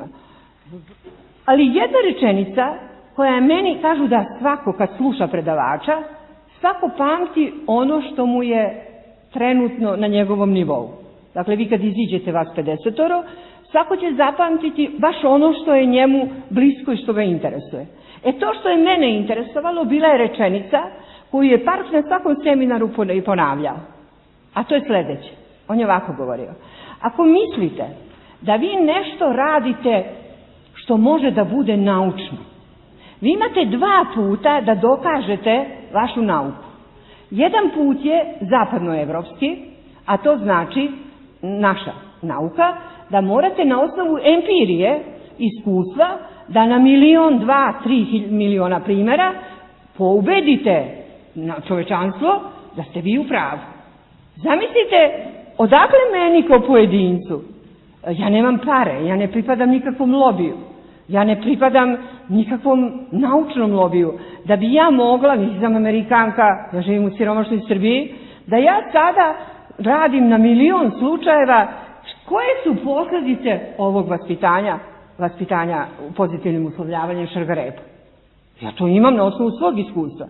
Ali jedna rečenica koja meni kažu da svako kad sluša predavača, svako pamti ono što mu je trenutno na njegovom nivou. Dakle, vi kad iziđete vas 50, svako će zapamtiti baš ono što je njemu blisko i što ga interesuje. To što je mene interesovalo bila je rečenica koju je Park na svakom seminaru ponavljao. A to je sljedeće. On je ovako govorio. Ako mislite da vi nešto radite što može da bude naučno, vi imate 2 puta da dokažete vašu nauku. Jedan put je zapadnoevropski, a to znači naša nauka, da morate na osnovu empirije, iskustva, da na 1, 2, 3 miliona primjera poubedite čovečanstvo da ste vi u pravu. Zamislite, odakle meni kao pojedincu? Ja nemam pare, ja ne pripadam nikakvom lobiju, ja ne pripadam nikakvom naučnom lobiju, da bi ja mogla, nisam Amerikanka, ja živim u siromašnoj Srbiji, da ja sada radim na 1.000.000 slučajeva koje su posljedice ovog vaspitanja u pozitivnim uslovljavanjem šargarepa. Ja to imam na osnovu svog iskustva.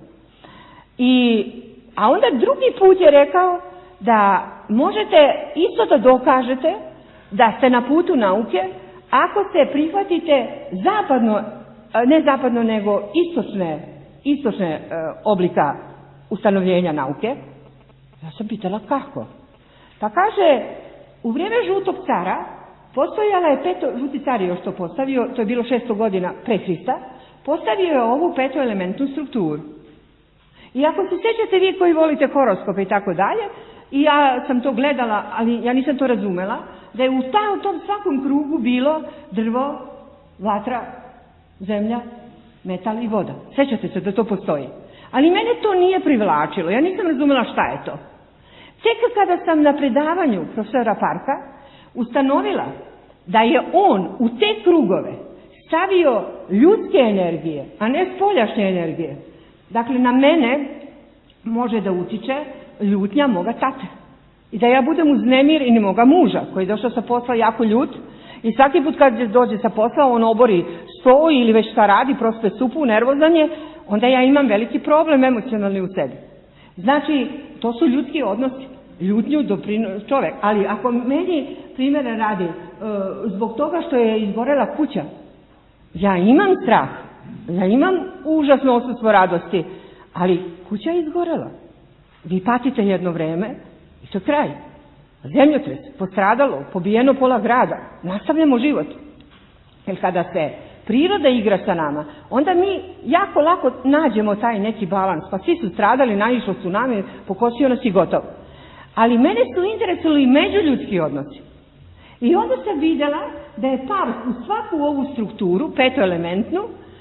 A onda drugi put je rekao da možete isto da dokažete da ste na putu nauke ako se prihvatite ne zapadno nego istočne oblika ustanovljenja nauke. Ja sam pitala kako? Pa kaže, u vrijeme žutog cara postojala je žuti car je još to postavio, to je bilo 600 godina pre Hrista, postavio je ovu petoelementnu strukturu. I ako se sjećate vi koji volite horoskope i tako dalje, i ja sam to gledala, ali ja nisam to razumela, da je u tom svakom krugu bilo drvo, vatra, zemlja, metal i voda. Sjećate se da to postoji. Ali mene to nije privlačilo, ja nisam razumela šta je to. Tek kada sam na predavanju profesora Parka ustanovila da je on u te krugove stavio ljudske energije, a ne spoljašnje energije. Dakle, na mene može da utiče ljutnja moga tate. I da ja budem uznemiren moga muža, koji je došao sa posla jako ljut, i svaki put kad dođe sa posla, on obori sto ili već šta radi, prospe supu, nervozan je, onda ja imam veliki problem emocionalni u sebi. Znači, to su ljudski odnosi. Ljutnju doprinosi čovek. Ali ako meni primjera radi zbog toga što je izgorela kuća, ja imam strah, ja imam užasno odsustvo radosti, ali kuća je izgorela. Vi patite jedno vreme i to je kraj. Zemljotres, postradalo, pobijeno pola grada, nastavljamo život. Jer kada se priroda igra sa nama, onda mi jako lako nađemo taj neki balans. Pa svi su stradali, naišlo tsunami, pokosio nas i gotovo. Ali mene su interesovali i međuljudski odnosi. I onda sam vidjela da je Park u svaku ovu strukturu, petoelementnu,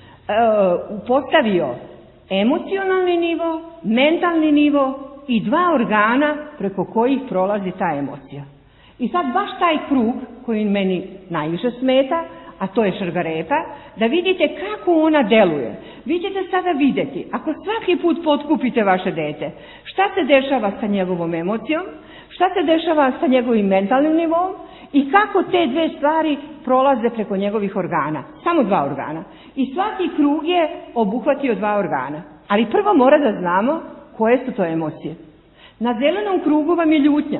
postavio emocionalni nivo, mentalni nivo i dva organa preko kojih prolazi ta emocija. I sad baš taj krug koji meni najviše smeta, a to je šargarepa, da vidite kako ona deluje. Vi ćete sada vidjeti, ako svaki put potkupite vaše dete, šta se dešava sa njegovom emocijom, šta se dešava sa njegovim mentalnim nivom i kako te dve stvari prolaze preko njegovih organa. Samo dva organa. I svaki krug je obuhvatio dva organa. Ali prvo mora da znamo koje su to emocije. Na zelenom krugu vam je ljutnja.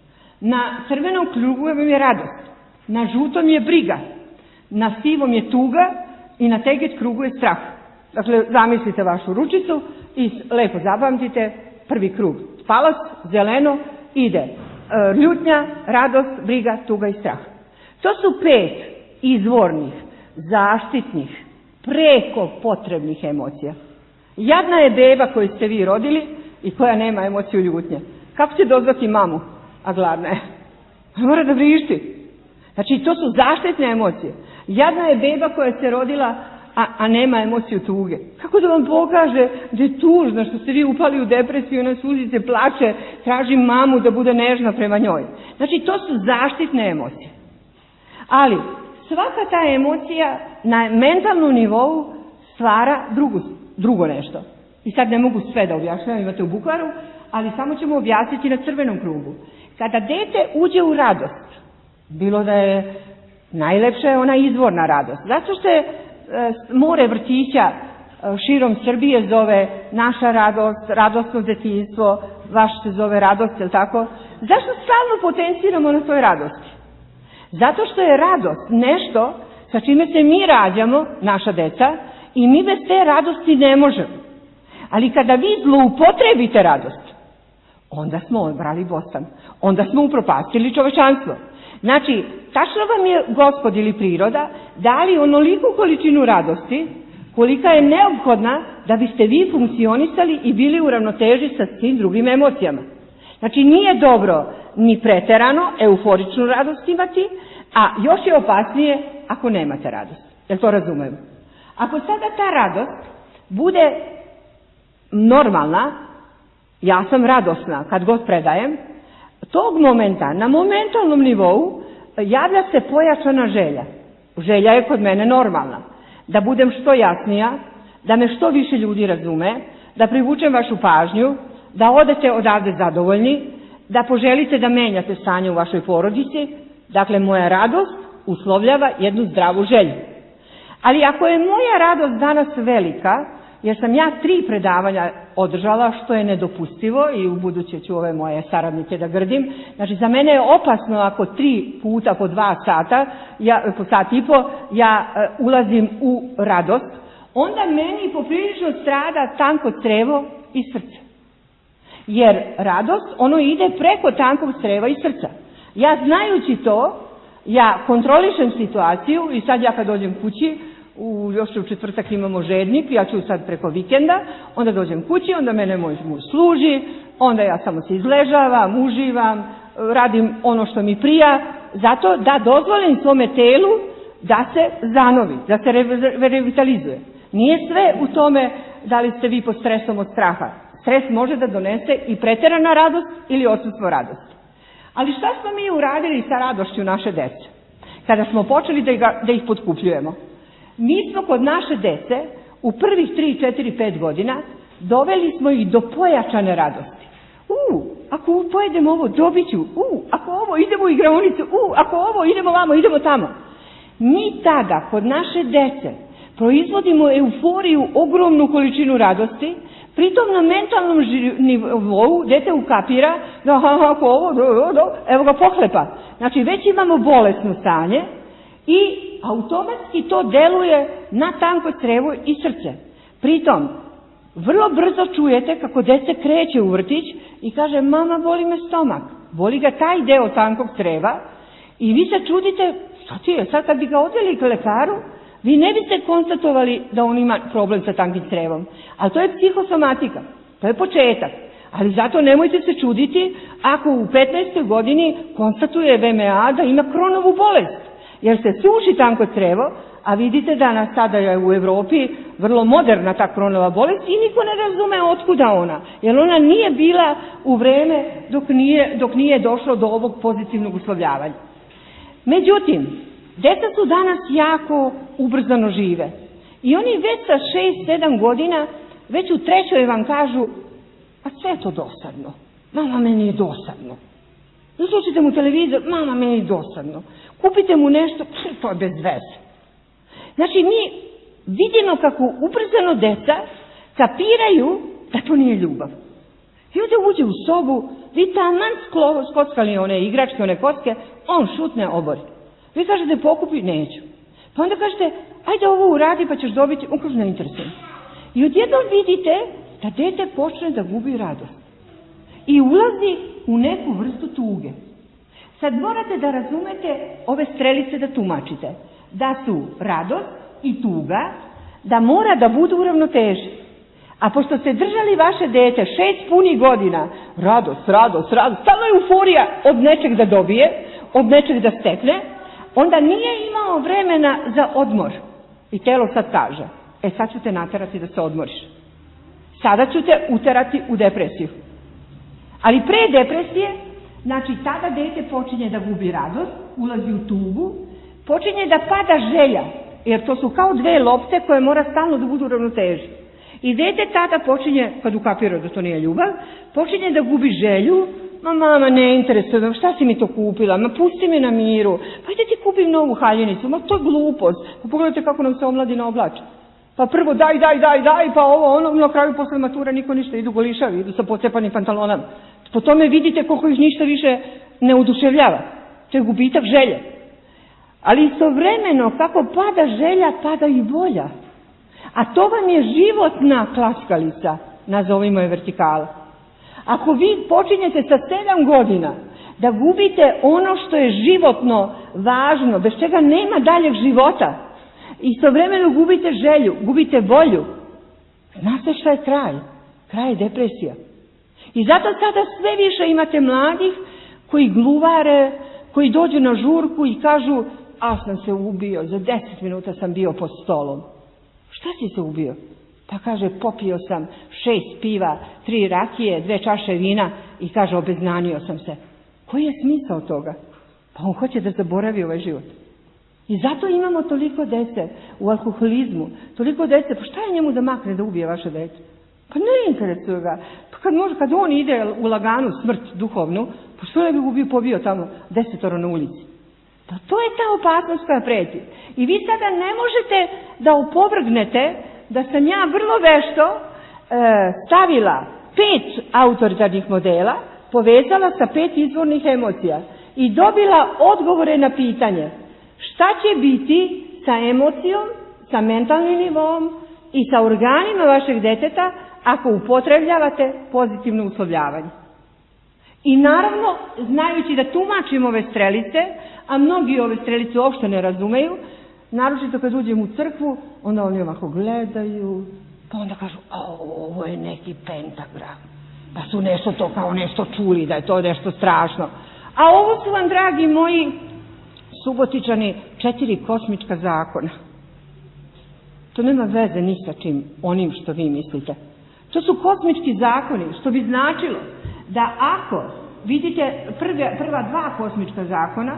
Na crvenom krugu vam je radost. Na žutom je briga. Na sivom je tuga i na teget krugu je strah. Dakle, zamislite vašu ručicu i lepo zapamtite prvi krug. Palac, zeleno, ide ljutnja, radost, briga, tuga i strah. To su 5 izvornih, zaštitnih, preko potrebnih emocija. Jadna je beba koju ste vi rodili i koja nema emociju ljutnje. Kako će dozvati mamu, a gladna je? Mora da vrišti. Znači, to su zaštitne emocije. Jadna je beba koja se rodila, a nema emociju tuge. Kako da vam pokaže da je tužna, što ste vi upali u depresiju, ona suzice, plače, traži mamu da bude nežna prema njoj. Znači, to su zaštitne emocije. Ali, svaka ta emocija na mentalnom nivou stvara drugo nešto. I sad ne mogu sve da objašnjavam, imate u bukvaru, ali samo ćemo objasniti na crvenom krugu. Kada dete uđe u radost, bilo da je najlepša je ona izvorna radost. Zato što je more vrtića širom Srbije zove naša radost, radosno detinjstvo, vaš se zove radost, jel tako? Zašto stalno potenciramo na toj radosti? Zato što je radost nešto sa čime se mi rađamo, naša deca, i mi bez te radosti ne možemo. Ali kada vi zloupotrebite radost, onda smo odbrali bostan. Onda smo upropastili čovečanstvo. Znači, tačno vam je Gospod ili priroda dali onoliku količinu radosti kolika je neophodna da biste vi funkcionisali i bili u ravnoteži sa svim drugim emocijama. Znači, nije dobro ni preterano euforičnu radost imati, a još je opasnije ako nemate radost. Jel to razumemo? Ako sada ta radost bude normalna, ja sam radosna kad god predajem, tog momenta, na momentalnom nivou, javlja se pojačana želja. Želja je kod mene normalna. Da budem što jasnija, da me što više ljudi razume, da privučem vašu pažnju, da odete odavde zadovoljni, da poželite da menjate stanje u vašoj porodici. Dakle, moja radost uslovljava jednu zdravu želju. Ali ako je moja radost danas velika, jer sam ja 3 predavanja održala, što je nedopustivo i u buduće ću ove moje saradnike da grdim. Znači, za mene je opasno ako 3 puta po 2 sata, po sat i po, ja ulazim u radost, onda meni poprilično strada tanko crevo i srce. Jer radost, ono ide preko tankog creva i srca. Ja znajući to, ja kontrolišem situaciju i sad ja kad dođem kući, još u četvrtak imamo žednik, ja ću sad preko vikenda, onda dođem kući, onda mene moj muž služi, onda ja samo se izležavam, uživam, radim ono što mi prija, zato da dozvolim svome telu da se zanovi, da se revitalizuje. Nije sve u tome da li ste vi pod stresom od straha. Stres može da donese i preterana radost ili odsustvo radosti. Ali šta smo mi uradili sa radošću naše dece? Kada smo počeli da ih potkupljujemo. Mi smo kod naše dece u prvih 3, 4, 5 godina doveli smo ih do pojačane radosti. Ako pojedemo ovo, dobit ću. Ako ovo, idemo u igraonicu. Ako ovo, idemo vamo, idemo tamo. Mi tada kod naše dece proizvodimo euforiju, ogromnu količinu radosti, pritom na mentalnom nivou dete ukapira da ako ovo, evo ga pohlepa. Znači već imamo bolesno stanje i automatski to deluje na tanko crevo i srce. Pritom, vrlo brzo čujete kako dete kreće u vrtić i kaže mama boli me stomak, boli ga taj deo tankog creva i vi se čudite šta ti je, sad kad bi ga odveli k lekaru, vi ne biste konstatovali da on ima problem sa tankim crevom. Ali to je psihosomatika, to je početak. Ali zato nemojte se čuditi ako u 15. godini konstatuje VMA da ima Crohnovu bolest. Jer se suši tanko crevo, a vidite da sada je u Evropi vrlo moderna ta Crohnova bolest i niko ne razume otkuda ona. Jer ona nije bila u vreme dok nije došlo do ovog pozitivnog uslovljavanja. Međutim, deca su danas jako ubrzano žive. I oni već sa 6-7 godina, već u 3. vam kažu, a sve je to dosadno. Mama, meni je dosadno. Slušajte mu televizor, mama, meni je dosadno. Kupite mu nešto, to je bez veze. Znači, mi vidimo kako ubrzano deca kapiraju da to nije ljubav. I onda uđe u sobu, vi taman skockali one igračke, one kocke, on šutne obori. Vi kažete pokupi, neću. Pa onda kažete, ajde ovo uradi pa ćeš dobiti, on kaže ne interesuje. I odjednom vidite da dete počne da gubi radost. I ulazi u neku vrstu tuge. Sad morate da razumete ove strelice da tumačite. Da su radost i tuga, da mora da budu u ravnoteži. A pošto ste držali vaše dete 6 punih godina, radost, stalno je euforija od nečeg da dobije, od nečeg da stekne, onda nije imao vremena za odmor. I telo sad kaže, sad ću te naterati da se odmoriš. Sada ću te uterati u depresiju. Ali pre depresije, znači tada dete počinje da gubi radost, ulazi u tugu, počinje da pada želja, jer to su kao dve lopte koje mora stalno da budu u ravnoteži. I dete tada počinje, kad ukapira da to nije ljubav, počinje da gubi želju, mama ne interesuje, šta si mi to kupila, ma pusti me na miru, pa ide ti kupim novu haljinicu, ma to je glupost, pa pogledajte kako nam se omladina oblači. Pa prvo daj, pa ovo, ono, na kraju posle matura niko ništa, idu golišavi, idu sa pocepanim pantalonama. Po tome vidite koliko ih ništa više ne oduševljava. To je gubitak želje. Ali istovremeno, kako pada želja, pada i volja. A to vam je životna klackalica, nazovimo je vertikala. Ako vi počinjete sa 7 godina da gubite ono što je životno važno, bez čega nema daljeg života, istovremeno gubite želju, gubite volju, znate šta je kraj? Kraj je depresija. I zato sada sve više imate mladih koji gluvare, koji dođu na žurku i kažu, sam se ubio, za 10 minuta sam bio pod stolom. Šta si se ubio? Pa kaže, popio sam 6 piva, 3 rakije, 2 čaše vina i kaže, obeznanio sam se. Koji je smisao toga? Pa on hoće da zaboravi ovaj život. I zato imamo toliko dece u alkoholizmu, toliko dece, pa šta je njemu da makne da ubije vaše dete? Pa ne interesuje ga. Pa kad on ide u laganu smrt duhovnu, pa što ne bi pobio tamo 10 na ulici? Pa to je ta opasnost koja preti. I vi sada ne možete da opovrgnete da sam ja vrlo vešto stavila 5 autoritarnih modela, povezala sa 5 izvornih emocija i dobila odgovore na pitanje šta će biti sa emocijom, sa mentalnim nivom i sa organima vašeg deteta ako upotrebljavate pozitivno uslovljavanje. I naravno, znajući da tumačimo ove strelice, a mnogi ove strelice uopšte ne razumeju, Naročito kad uđem u crkvu, onda oni ovako gledaju, pa onda kažu, ovo je neki pentagram. Pa su nešto to kao nešto čuli, da je to nešto strašno. A ovo su vam, dragi moji Subotičani, 4 kosmička zakona. To nema veze ni sa čim, onim što vi mislite. To su kosmički zakoni, što bi značilo da ako vidite prva 2 kosmička zakona,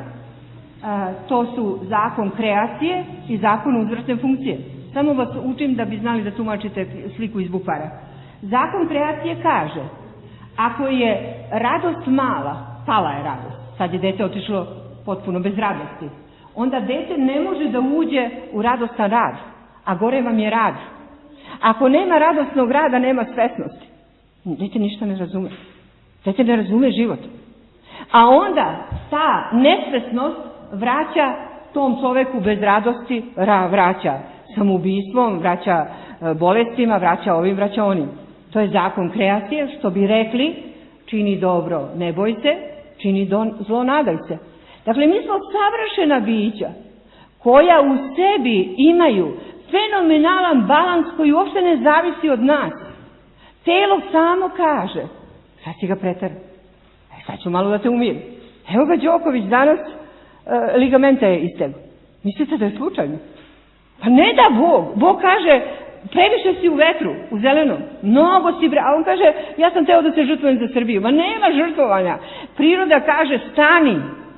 to su zakon kreacije i zakon uzvratne funkcije. Samo vas učim da bi znali da tumačite sliku iz bukvara. Zakon kreacije kaže, ako je radost mala, pala je radost, sad je dete otišlo potpuno bez radosti, onda dete ne može da uđe u radostan rad, a gore vam je rad. Ako nema radosnog rada, nema svesnosti. Dete ništa ne razume. Dete ne razume život. A onda ta nesvesnost vraća tom čoveku bez radosti, vraća samoubistvom, vraća bolestima, vraća ovim, vraća onim. To je zakon kreacije, što bi rekli, čini dobro, ne boj se, čini zlo, nadaj se. Dakle, mi smo savršena bića koja u sebi imaju fenomenalan balans koji uopšte ne zavisi od nas. Telo samo kaže, sad si ga pretar, sad ću malo da te umirim. Evo ga Đoković danas, ligamente je istego. Mislite da je slučajno? Pa ne da Bog. Bog kaže, previše si u vetru, u zelenom. Mnogo si, a on kaže, ja sam teo da se žrtvujem za Srbiju. Ma nema žrtvovanja. Priroda kaže, stani.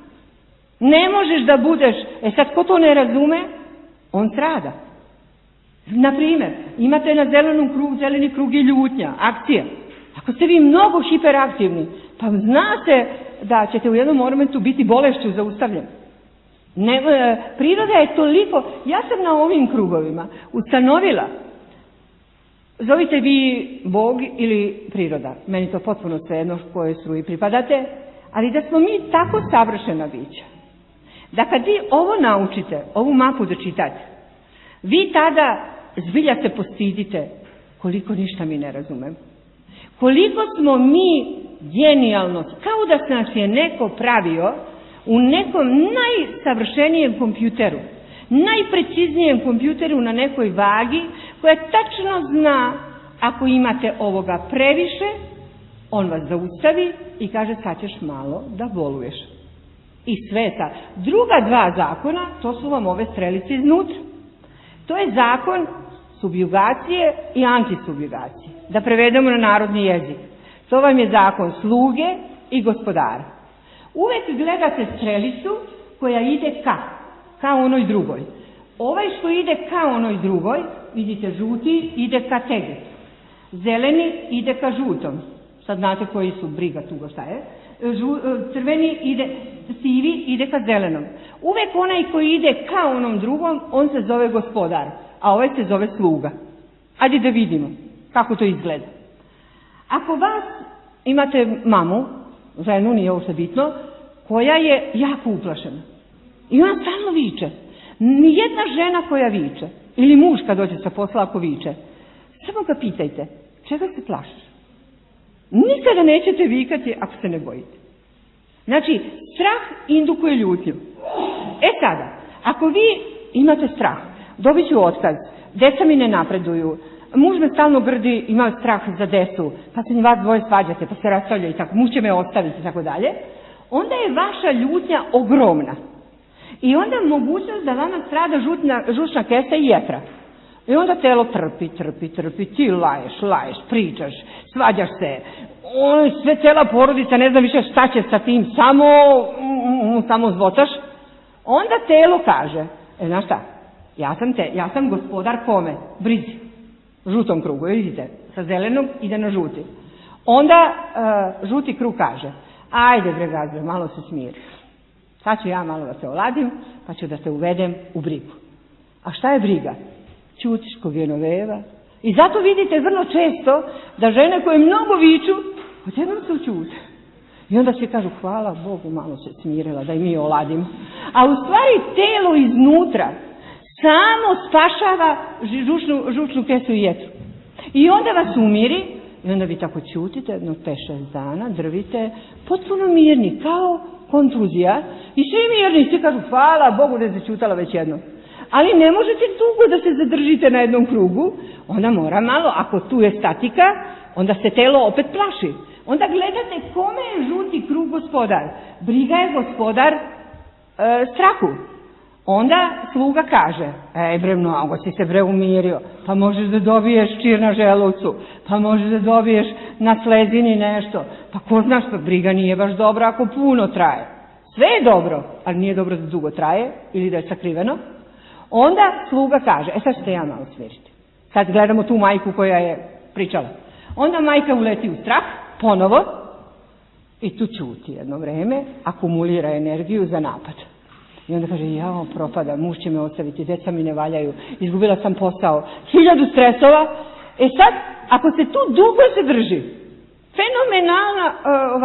Ne možeš da budeš. Sad, ko to ne razume, on strada. Naprimjer, imate na zelenom krugu, zeleni krug je ljutnja, akcija. Ako ste vi mnogo hiperaktivni, pa zna se da ćete u jednom momentu biti bolešću zaustavljeni. Priroda je toliko, ja sam na ovim krugovima ustanovila, zovite vi Bog ili priroda, meni to potpuno svejedno koje struji pripadate, ali da smo mi tako savršena bića, da kad vi ovo naučite, ovu mapu da čitate, vi tada zbilja se postidite koliko ništa mi ne razumemo. Koliko smo mi genijalno, kao da nas je neko pravio u nekom najsavršenijem kompjuteru, najpreciznijem kompjuteru na nekoj vagi, koja tačno zna ako imate ovoga previše, on vas zaustavi i kaže sad ćeš malo da boluješ. I sveta. Druga 2 zakona, to su vam ove strelice iznutra. To je zakon subjugacije i antisubjugacije. Da prevedemo na narodni jezik. To vam je zakon sluge i gospodara. Uvek gledate strelicu koja ide ka onoj drugoj. Ovaj što ide ka onoj drugoj, vidite žuti, ide ka tegetu. Zeleni ide ka žutom. Sad znate koji su, briga tugo šta je. Crveni ide, sivi ide ka zelenom. Uvek onaj koji ide ka onom drugom, on se zove gospodar, a ovaj se zove sluga. Ajde da vidimo kako to izgleda. Ako vas imate mamu, ženu, nije uopšte bitno, koja je jako uplašena. I ona stalno viče. Nijedna žena koja viče, ili muž kad dođe sa posla ako viče, samo ga pitajte, čega se plašiš? Nikada nećete vikati ako se ne bojite. Znači, strah indukuje ljutnju. Sada, ako vi imate strah, dobit ću otkaz, deca mi ne napreduju, muž me stalno grdi, ima strah za decu, pa se vas dvoje svađate, pa se rastavlja i tako, muž će me ostaviti i tako dalje, onda je vaša ljutnja ogromna. I onda mogućnost da vama strada žučna kesta i jetra. I onda telo trpi, ti laješ, pričaš, svađaš se, sve cela porodica ne zna više šta će sa tim, samo zvotaš. Onda telo kaže, znaš šta, ja sam gospodar kome? Brizi, žutom krugu, vidite, sa zelenog ide na žuti. Onda žuti krug kaže, ajde bre gazde, malo se smiri. Sad ću ja malo da se oladim, pa ću da se uvedem u brigu. A šta je briga? Ćutiš ko Genoveva. I zato vidite vrlo često da žene koje mnogo viču, odjednom se ućute. I onda svi kažu, hvala Bogu, malo se smirila, da i mi oladimo. A u stvari telo iznutra samo spašava žučnu kesu i jetru. I onda vas umiri, i onda vi tako ćutite, jedno 5-6 dana, drvite, potpuno mirni, kao konfuzija. I svi mirni, svi kažu, hvala Bogu da je začutala već jedno. Ali ne možete dugo da se zadržite na jednom krugu, onda mora malo, ako tu je statika, onda se telo opet plaši. Onda gledate kome je žuti krug gospodar. Briga je gospodar strahu. Onda sluga kaže, bre, mnogo si se bre umirio, pa možeš da dobiješ čir na želucu, pa možeš da dobiješ na slezini nešto, pa ko zna što, briga nije baš dobra ako puno traje. Sve je dobro, ali nije dobro da dugo traje ili da je sakriveno. Onda sluga kaže, sad ćete ja malo smiriti. Sad gledamo tu majku koja je pričala. Onda majka uleti u strah, ponovo, i tu ćuti jedno vreme, akumulira energiju za napad. I onda kaže, jao, propada, muž će me ostaviti, deca mi ne valjaju, izgubila sam posao, 1000 stresova. Sad, ako se tu dugo se drži, fenomenalna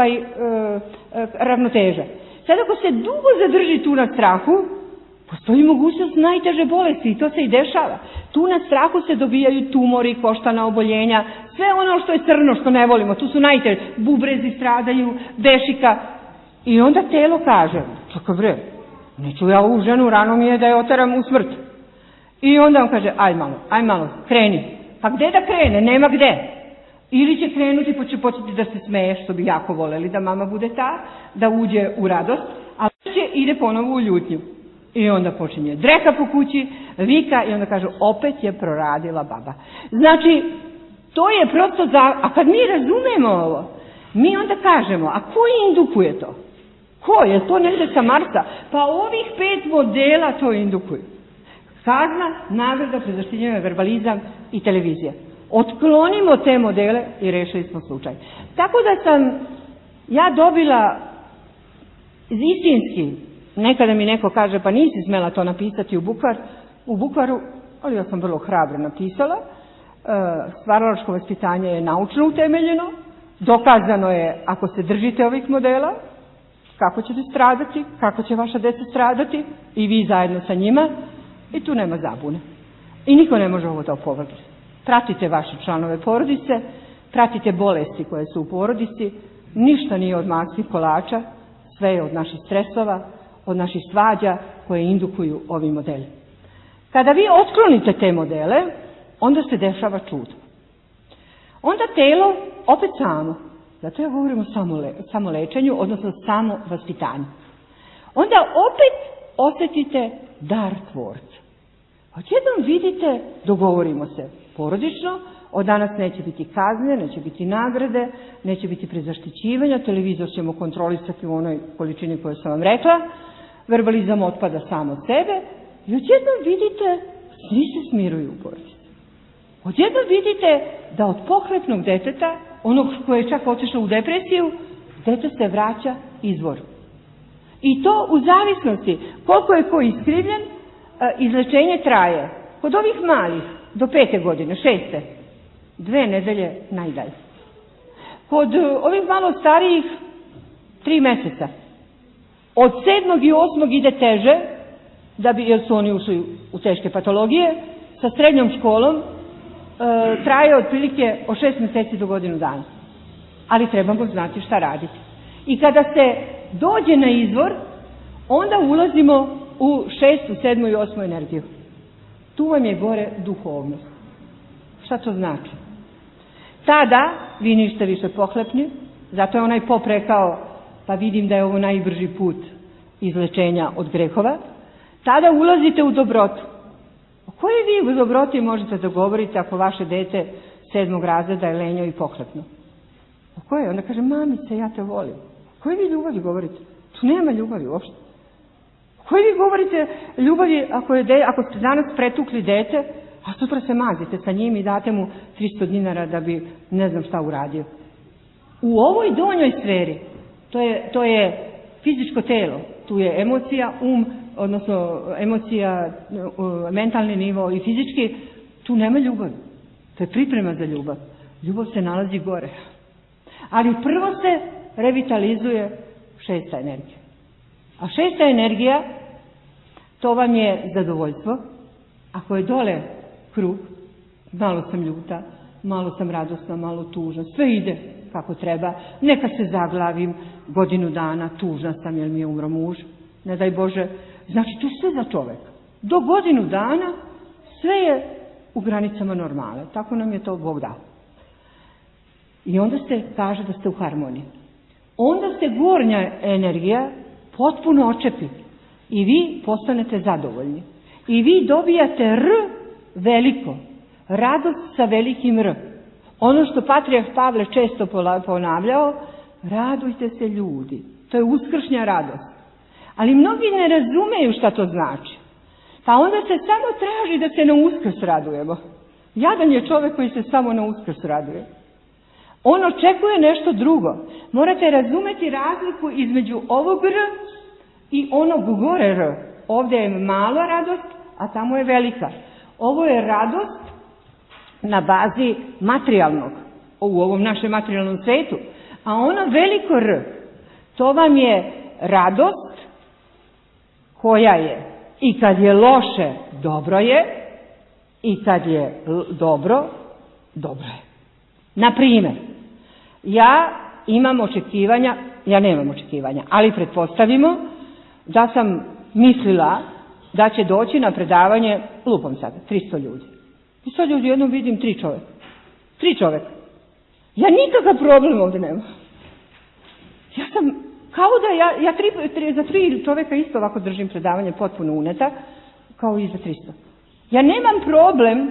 ravnoteža. Sad, ako se dugo zadrži tu na strahu, postoji mogućnost najteže bolesti i to se i dešava. Tu na strahu se dobijaju tumori, koštana oboljenja, sve ono što je crno, što ne volimo, tu su najteže, bubrezi stradaju, bešika. I onda telo kaže, čekaj bre, neću ja ovu ženu, rano mi je da je oteram u smrt. I onda on kaže, aj malo, kreni. Pa gde da krene? Nema gde. Ili će krenuti pa će početi da se smeje, što bi jako voleli da mama bude ta, da uđe u radost, a ide ponovo u ljutnju. I onda počinje dreka po kući, vika i onda kažu, opet je proradila baba. Znači, to je prosto a kad mi razumemo ovo, mi onda kažemo, a ko indukuje to? Ko je to negde sa Marsa? Pa ovih 5 modela to indukuju. Kazna, nagrada, prezaštićenje, verbalizam i televizija. Otklonimo te modele i rešili smo slučaj. Tako da sam ja dobila istinski, nekada mi neko kaže, pa nisi smela to napisati u Bukvaru, ali ja sam vrlo hrabro napisala. Stvaralačko vaspitanje je naučno utemeljeno, dokazano je ako se držite ovih modela, kako ćete stradati, kako će vaša deca stradati i vi zajedno sa njima i tu nema zabune. I niko ne može ovo da opovrgne. Pratite vaše članove porodice, pratite bolesti koje su u porodici, ništa nije od masnih kolača, sve je od naših stresova, od naših svađa koje indukuju ovi modeli. Kada vi otklonite te modele, onda se dešava čudo. Onda telo opet samo, zato ja govorim o samolečenju, odnosno samovaspitanju. Onda opet osjetite dar tvorca. Odjednom vidite, dogovorimo se porodično, od danas neće biti kazne, neće biti nagrade, neće biti prezaštićivanja, televizor ćemo kontrolisati u onoj količini koju sam vam rekla, verbalizam otpada samo od sebe i odjednom vidite, svi se smiruju u porodici. Odjednom vidite da od pohlepnog deteta, onog koje je čak otišlo u depresiju, dete se vraća izvoru. I to u zavisnosti koliko je ko iskrivljen, izlečenje traje. Kod ovih malih do 5. godine, 6. 2 nedelje najdalje. Kod ovih malo starijih 3 meseca. Od 7. i 8. ide teže, jer su oni ušli u teške patologije, sa srednjom školom traje otprilike od 6 meseci do godinu dana. Ali trebamo znati šta raditi. I kada se dođe na izvor, onda ulazimo u 6., 7. i 8. energiju. Tu vam je gore duhovnost. Šta to znači? Tada vi niste više pohlepni, zato je onaj pop rekao, pa vidim da je ovo najbrži put izlečenja od grehova. Tada ulazite u dobrotu. O kojoj vi u dobroti možete da govorite ako vaše dete 7. razreda je lenjo i pohlepno? O kojoj? Onda kaže, mamice, ja te volim. O kojoj vi ljubavi govorite? Tu nema ljubavi uopšte. O kojoj vi govorite ljubavi ako ste danas pretukli dete, a sutra se mazite sa njim i date mu 300 dinara da bi ne znam šta uradio. U ovoj donjoj sferi, to je fizičko telo, tu je emocija, odnosno emocija, mentalni nivo i fizički, tu nema ljubavi. To je priprema za ljubav. Ljubav se nalazi gore. Ali prvo se revitalizuje 6. energija. A 6. energija, to vam je zadovoljstvo. Ako je dole krug, malo sam ljuta, malo sam radosna, malo tužna, sve ide kako treba. Neka se zaglavim godinu dana, tužna sam jer mi je umro muž, ne daj Bože. Znači, to je sve za čoveka. Do godinu dana sve je u granicama normale. Tako nam je to Bog dao. I onda kaže da ste u harmoniji. Onda se gornja energija potpuno očepi i vi postanete zadovoljni. I vi dobijate R veliko, radost sa velikim R. Ono što patrijarh Pavle često ponavljao, radujte se ljudi. To je uskršnja radost. Ali mnogi ne razumeju šta to znači. Pa onda se samo traži da se na Uskrs radujemo. Jadan je čovjek koji se samo na Uskrs raduje. On očekuje nešto drugo. Morate razumeti razliku između ovog R i onog gore R. Ovdje je mala radost, a tamo je velika. Ovo je radost na bazi materijalnog, u ovom našem materijalnom svetu. A ono veliko R, to vam je radost koja je i kad je loše, dobro je, i kad je dobro, dobro je. Na primjer, ja nemam očekivanja, ali pretpostavimo da sam mislila da će doći na predavanje, lupam sad, 300 ljudi. 300 ljudi, jednom vidim 3 čovjeka. 3 čovjeka. Ja nikakav problem ovdje nemam. Ja sam, kao da ja za 3 čovjeka isto ovako držim predavanje potpuno uneta, kao i za 300. Ja nemam problem,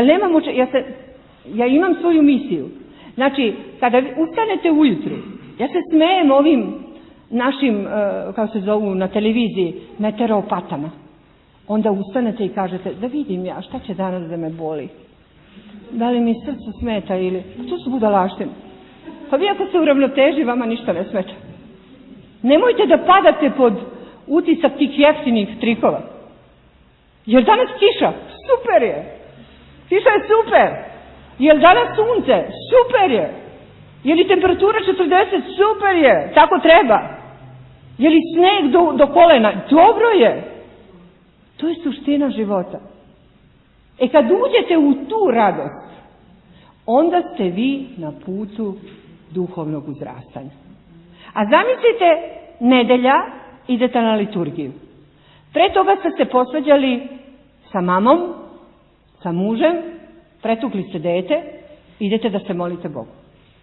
ja imam svoju misiju. Znači, kada ustanete ujutru, ja se smejem ovim našim, kao se zovu na televiziji, meteoropatama. Onda ustanete i kažete, da vidim ja, šta će danas da me boli? Da li mi srce smeta ili... To su budalaštine. Pa vi ako se uravnoteži, vama ništa ne smeta. Nemojte da padate pod utisak tih jeftinih trikova. Jer danas kiša? Super je. Kiša je super. Jer danas sunce? Super je. Je li temperatura 40? Super je. Tako treba. Je li sneg do kolena? Dobro je. To je suština života. Kad uđete u tu radost, onda ste vi na putu duhovnog uzrastanja. A zamislite, nedelja, idete na liturgiju. Pre toga ste se posvađali sa mamom, sa mužem, pretukli ste dete, idete da se molite Bogu.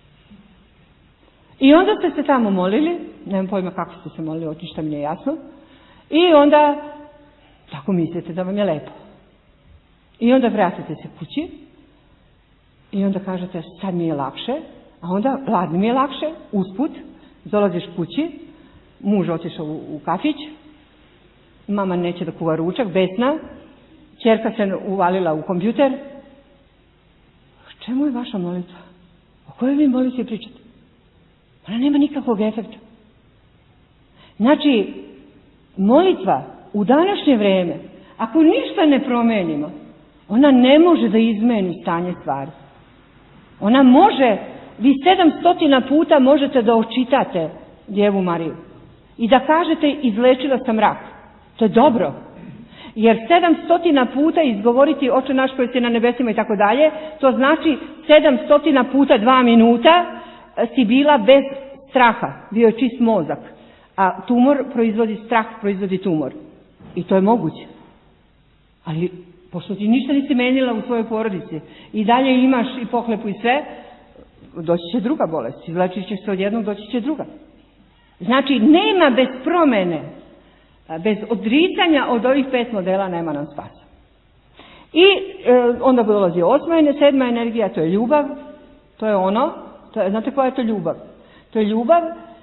I onda ste se tamo molili, nemam pojma kako ste se molili, ništa mi nije jasno, i onda tako mislite da vam je lepo. I onda vratite se kući i onda kažete sad mi je lakše, a onda ladno mi je lakše, usput, dolaziš kući, muž otišao u kafić, mama neće da kuva ručak, besna, ćerka se uvalila u kompjuter. Čemu je vaša molitva? O kojoj vi molitvi pričate? Ona nema nikakvog efekta. Znači, molitva u današnje vreme, ako ništa ne promenimo, ona ne može da izmeni stanje stvari. Ona može, vi 700 puta možete da očitate Djevu Mariju i da kažete izlečila sam rak. To je dobro. Jer 700 puta izgovoriti Oče naš koji si na nebesima i tako dalje, to znači 700 puta 2 minuta si bila bez straha. Bio je čist mozak. A tumor proizvodi strah, proizvodi tumor. I to je moguće. Ali, pošto ti ništa nisi menila u svojoj porodici i dalje imaš i pohlepu i sve, doći će druga bolest. Izlečit ćeš se od jednog, doći će druga. Znači, nema bez promene, bez odricanja od ovih 5 modela nema nam spasa. I onda dolazi 8. 7. energija, to je ljubav. To je ono, znate koja je to ljubav? To je ljubav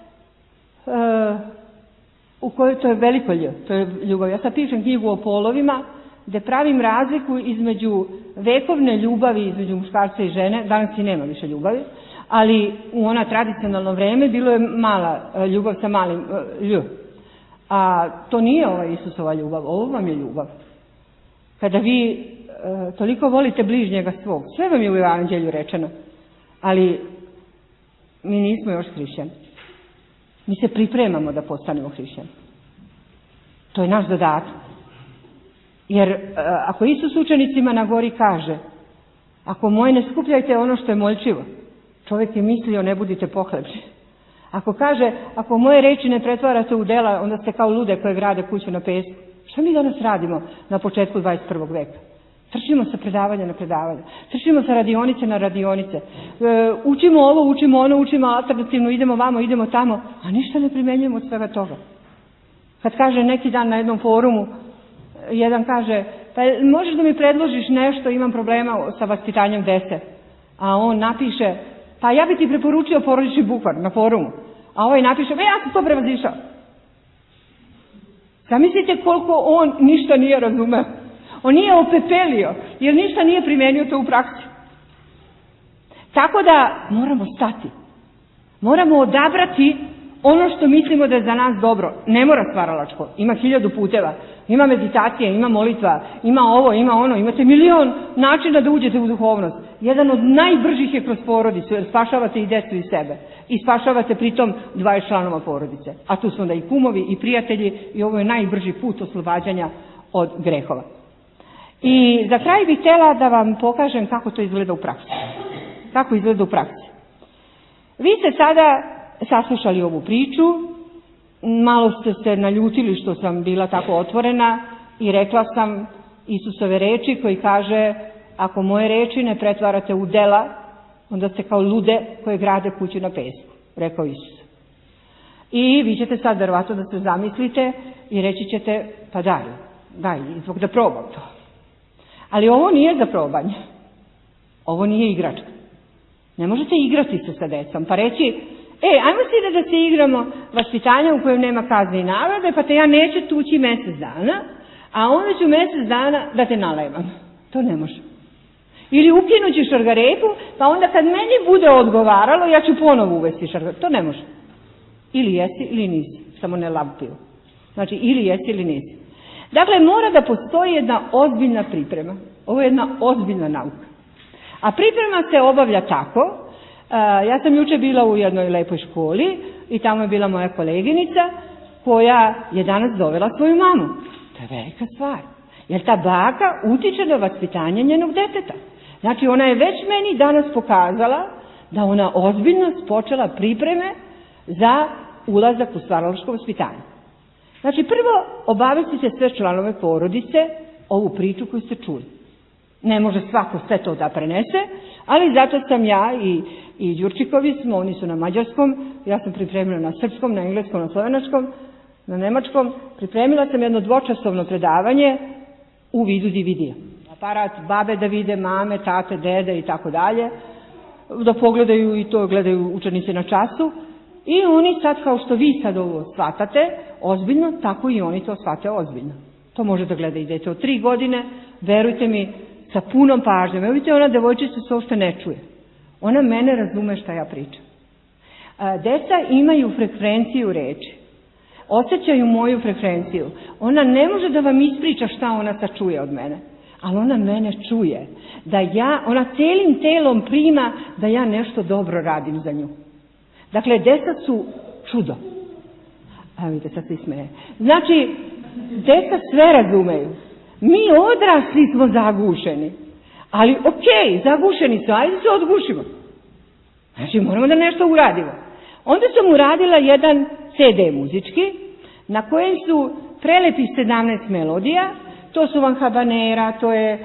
u kojoj to je veliko lj. To je ljubav. Ja sad pišem knjigu o polovima, gde pravim razliku između vekovne ljubavi, između muškarca i žene. Danas i nema više ljubavi, ali u ona tradicionalno vreme bilo je mala ljubav sa malim lj. A to nije ova Isusova ljubav, ovo vam je ljubav. Kada vi toliko volite bližnjega svog, sve vam je u Evanđelju rečeno, ali mi nismo još hrišćani. Mi se pripremamo da postanemo hrišćani. To je naš zadatak. Jer ako Isus učenicima na gori kaže, ako moje ne skupljajte ono što je moljčivo, čovjek je mislio ne budite pohlepni. Ako kaže, ako moje reči ne pretvarate u dela, onda ste kao lude koje grade kuću na pesku. Šta mi danas radimo na početku 21. veka? Trčimo sa predavanja na predavanja, trčimo sa radionice na radionice, učimo ovo, učimo ono, učimo alternativno, idemo vamo, idemo tamo, a ništa ne primenjujemo od svega toga. Kad kaže neki dan na jednom forumu, jedan kaže, pa možeš da mi predložiš nešto, imam problema sa vaspitanjem dece, a on napiše, pa ja bi ti preporučio porodični bukvar na forumu, a ovaj napiše, ja sam to prevazišao. Zamislite koliko on ništa nije razumeo. On nije opepelio, jer ništa nije primenio to u praksi. Tako da moramo stati. Moramo odabrati ono što mislimo da je za nas dobro. Ne mora stvaralačko. Ima 1000 puteva. Ima meditacije, ima molitva, ima ovo, ima ono. Imate milion načina da uđete u duhovnost. Jedan od najbržih je kroz porodicu, jer spašavate i decu i sebe. I spašavate pritom 20 članova porodice. A tu su onda i kumovi i prijatelji i ovo je najbrži put oslobađanja od grehova. I za kraj bih htjela da vam pokažem kako to izgleda u praksi. Kako izgleda u praksi. Vi ste sada saslušali ovu priču, malo ste se naljutili što sam bila tako otvorena i rekla sam Isusove reči koji kaže, ako moje reči ne pretvarate u dela, onda ste kao lude koje grade kuću na pesku, rekao Isus. I vi ćete sad verovatno da se zamislite i reći ćete, pa daj, zbog da probam to. Ali ovo nije za probanje. Ovo nije igračka. Ne možete igrati se sa decom pa reći, ajmo si da se igramo vaspitanja u kojem nema kazne i nagrade, pa te ja neću tući mjesec dana, a onda ću mjesec dana da te nalevam. To ne može. Ili ukinut ću šargarepu, pa onda kad meni bude odgovaralo, ja ću ponovo uvesti šargarepu. To ne može. Ili jesi ili nisi. Samo ne lav pivo. Znači, ili jesi ili nisi. Dakle, mora da postoji jedna ozbiljna priprema. Ovo je jedna ozbiljna nauka. A priprema se obavlja tako. Ja sam juče bila u jednoj lepoj školi i tamo je bila moja koleginica koja je danas dovela svoju mamu. To je velika stvar. Jer ta baka utiče na vaspitanje njenog deteta. Znači, ona je već meni danas pokazala da ona ozbiljno počela pripreme za ulazak u stvaralačko vaspitanje. Znači, prvo obavestite sve članove porodice ovu priču koju ste čuli. Ne može svako sve to da prenese, ali zato sam ja i Đurčikovi smo, oni su na mađarskom, ja sam pripremila na srpskom, na engleskom, na slovenačkom, na nemačkom. Pripremila sam jedno 2-časovno predavanje u vidu DVD-a. Aparat, babe da vide, mame, tate, dede i tako dalje, da pogledaju i to gledaju učenici na času. I oni sad, kao što vi sad ovo shvatate ozbiljno, tako i oni to shvate ozbiljno. To može da gleda i dete od 3 godine, verujte mi, sa punom pažnjom. Evo vidite, ona devojčica se uopšte ne čuje. Ona mene razume šta ja pričam. Deca imaju frekvenciju reči. Osjećaju moju frekvenciju. Ona ne može da vam ispriča šta ona sad čuje od mene. Ali ona mene čuje. Ona celim telom prima da ja nešto dobro radim za nju. Dakle, deca su čudo. Evo vidite, sad se smeje. Znači, deca sve razumeju. Mi odrasli smo zagušeni. Ali okej, zagušeni su, ajde se odgušimo. Znači, moramo da nešto uradimo. Onda sam uradila jedan CD muzički, na kojem su prelepih 17 melodija. To su Van Habanera, to je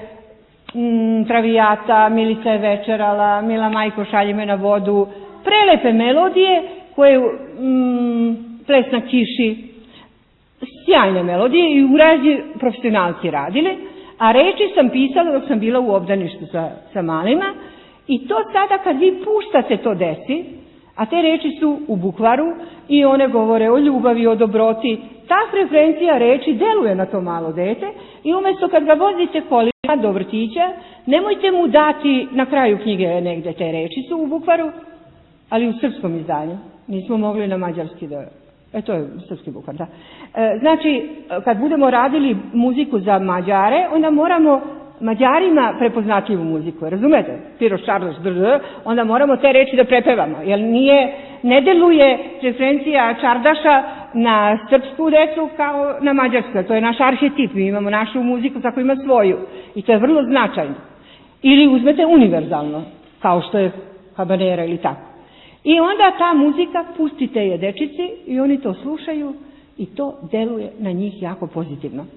Traviata, Milica je večerala, Mila majko šalji me na vodu. Prelepe melodije koje Ples na kiši, sjajne melodije i u razni profesionalci radili, a reči sam pisala dok sam bila u obdaništu sa malima i to sada kad vi puštate to deci, a te reči su u bukvaru i one govore o ljubavi, o dobroti, ta frekvencija reči deluje na to malo dete i umjesto kad ga vozite kolima do vrtića, nemojte mu dati na kraju knjige negde te reči su u bukvaru, ali u srpskom izdanju. Nismo mogli na mađarski da... to je srpski bukvar, da. Znači, kad budemo radili muziku za Mađare, onda moramo Mađarima prepoznatljivu muziku, razumete? Piroš, Čarloš, onda moramo te reči da prepevamo, jer ne deluje frekvencija Čardaša na srpsku decu kao na mađarsku. To je naš arhetip, mi imamo našu muziku kako ima svoju i to je vrlo značajno. Ili uzmete univerzalno, kao što je habanera ili tako. I onda ta muzika, pustite je dečici i oni to slušaju i to deluje na njih jako pozitivno.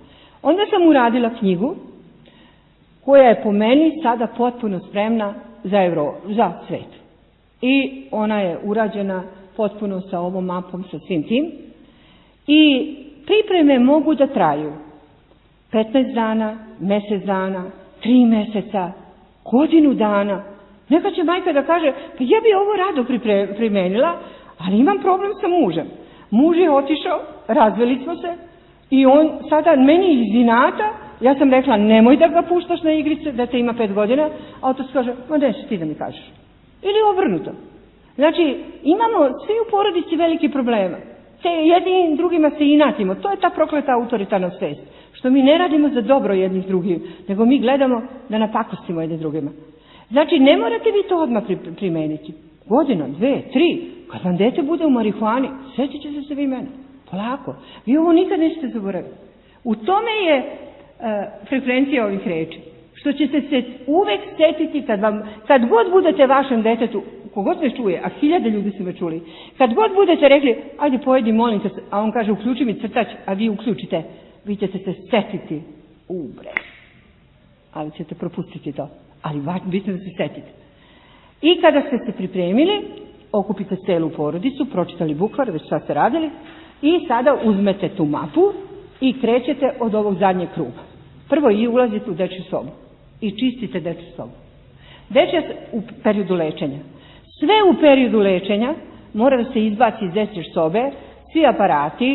Onda sam uradila knjigu koja je po meni sada potpuno spremna za svet. I ona je urađena potpuno sa ovom mapom, sa svim tim. I pripreme mogu da traju 15 dana, mjesec dana, 3 mjeseca, godinu dana. Neka će majka da kaže, pa ja bi ovo rado primenila, ali imam problem sa mužem. Muž je otišao, razveli smo se i on sada meni iz inata, ja sam rekla nemoj da ga puštaš na igrice, dete ima 5 godina, a otac kaže, ma neće ti da mi kažeš. Ili obrnuto. Znači, imamo svi u porodici veliki problema. Te jednim drugima se inatimo. To je ta prokleta autoritarna svest. Što mi ne radimo za dobro jednih drugim, nego mi gledamo da napakostimo jednim drugima. Znači, ne morate vi to odmah primeniti. Godina, 2, 3, kad vam dete bude u marihuani, sjetit ćete se vi mene. Polako. Vi ovo nikad nećete zaboraviti. U tome je frekvencija ovih reči. Što ćete se uvek sjetiti kad god budete vašem detetu, kogod me čuje, a 1000 ljudi su me čuli, kad god budete rekli, ajde pojedi, molim te, a on kaže, uključi mi crtač, a vi uključite, vi ćete se sjetiti, ali ćete propustiti to. Ali bitno da se sjetite. I kada ste se pripremili, okupite celu porodicu, pročitali bukvar, već šta ste radili, i sada uzmete tu mapu i krećete od ovog zadnjeg kruga. Prvo i ulazite u dečju sobu i čistite dečju sobu. Dečja u periodu lečenja. Sve u periodu lečenja mora da se izbaci iz dečje sobe, svi aparati,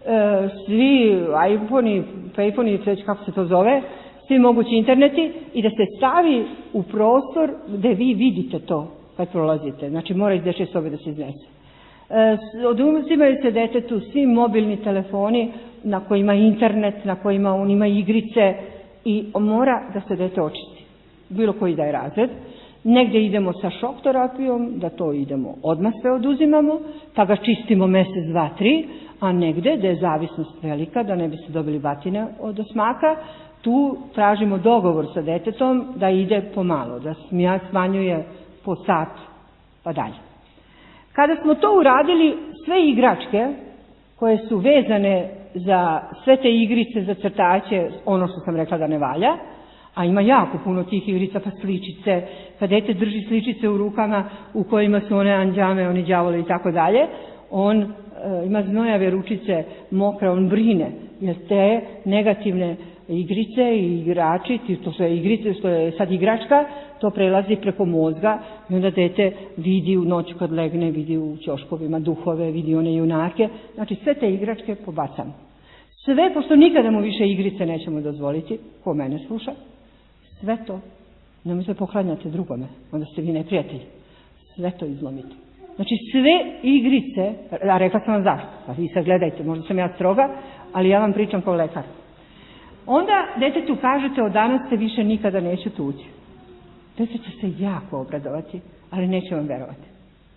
svi iPhone-i, Payphone-i, već kako se to zove, svi mogući interneti i da se stavi u prostor gde vi vidite to kad prolazite. Znači mora iz dečje sobe da se iznese. Oduzimaju se detetu svi mobilni telefoni na kojima internet, na kojima on ima igrice i mora da se dete očisti. Bilo koji da je razred. Negdje idemo sa šok terapijom, da to idemo odmah sve oduzimamo, pa ga čistimo mjesec, 2, 3, a negdje da je zavisnost velika, da ne bi se dobili batine od osmaka, tu tražimo dogovor sa detetom da ide pomalo, da smanjuje po sat pa dalje. Kada smo to uradili, sve igračke koje su vezane za sve te igrice, za crtače, ono što sam rekla da ne valja, a ima jako puno tih igrica, pa sličice, kad dete drži sličice u rukama u kojima su one anđame, oni đavoli i tako dalje, on ima znojave ručice mokre, on brine, jer te negativne igrice i igrači, to su igrice, što je sad igračka, to prelazi preko mozga i onda dete vidi u noću kad legne, vidi u ćoškovima duhove, vidi one junake, znači sve te igračke pobacamo. Sve, pošto nikada mu više igrice nećemo dozvoliti, ko mene sluša, sve to, nemojte poklanjati drugome, onda ste vi neprijatelji, sve to izlomite. Znači sve igrice, a rekla sam vam zašto, pa vi sad gledajte, možda sam ja stroga, ali ja vam pričam kao lekar. Onda detetu kažete od danas se više nikada neće tući. Dete će se jako obradovati, ali neće vam verovati.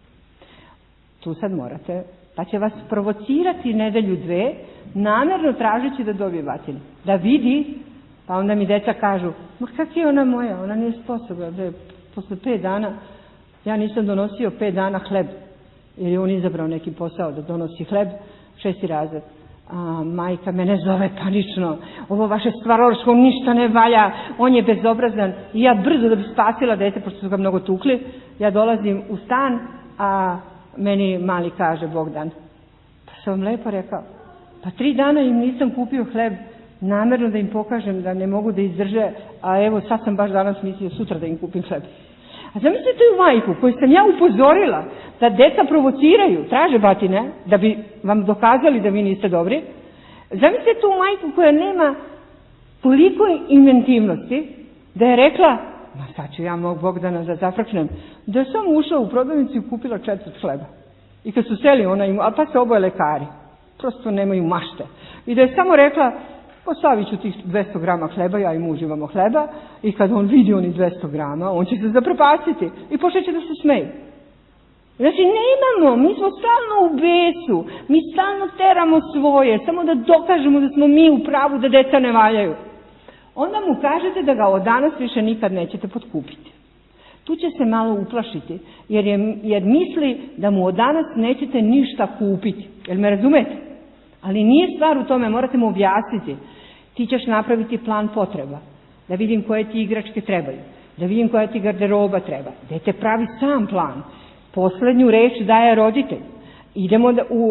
Tu sad morate, pa će vas provocirati nedelju, 2, namjerno tražeći da dobije batinu. Da vidi, pa onda mi deca kažu, ma kak je ona moja, ona nije sposobna. Posle 5 dana, ja nisam donosio 5 dana hleb, jer je on izabrao neki posao da donosi hleb, 6. razred. A majka mene zove panično, ovo vaše stvaralaštvo ništa ne valja, on je bezobrazan. I ja brzo da bi spasila dete, pošto su ga mnogo tukli, ja dolazim u stan, a meni mali kaže Bogdan, pa sam vam lepo rekao, pa 3 dana im nisam kupio hleb, namjerno da im pokažem da ne mogu da izdrže, a evo sad sam baš danas mislio sutra da im kupim hleb. A zamislite tu majku koju sam ja upozorila da deca provociraju, traže batine, da bi vam dokazali da vi niste dobri. Zamislite tu majku koja nema toliko inventivnosti da je rekla, ma sad ću ja mog Bogdana da zafrknem, da je samo ušla u prodavnicu i kupila 4 hleba. I kad su seli, ona im, a pa se oboje lekari, prosto nemaju mašte. I da je samo rekla, postavit ću tih 200 grama hleba, ja i muž imamo hleba, i kad on vidi oni 200 grama, on će se zapropastiti i počeće da se smeju. Znači, nemamo, mi smo stalno u besu, mi stalno teramo svoje, samo da dokažemo da smo mi u pravu, da deca ne valjaju. Onda mu kažete da ga od danas više nikad nećete potkupiti. Tu će se malo uplašiti, jer misli da mu od danas nećete ništa kupiti. Jel me razumete? Ali nije stvar u tome, morate mu objasniti. ti ćeš napraviti plan potreba, da vidim koje ti igračke trebaju, da vidim koja ti garderoba treba. Dete pravi sam plan. Poslednju reč daje roditelj. Idemo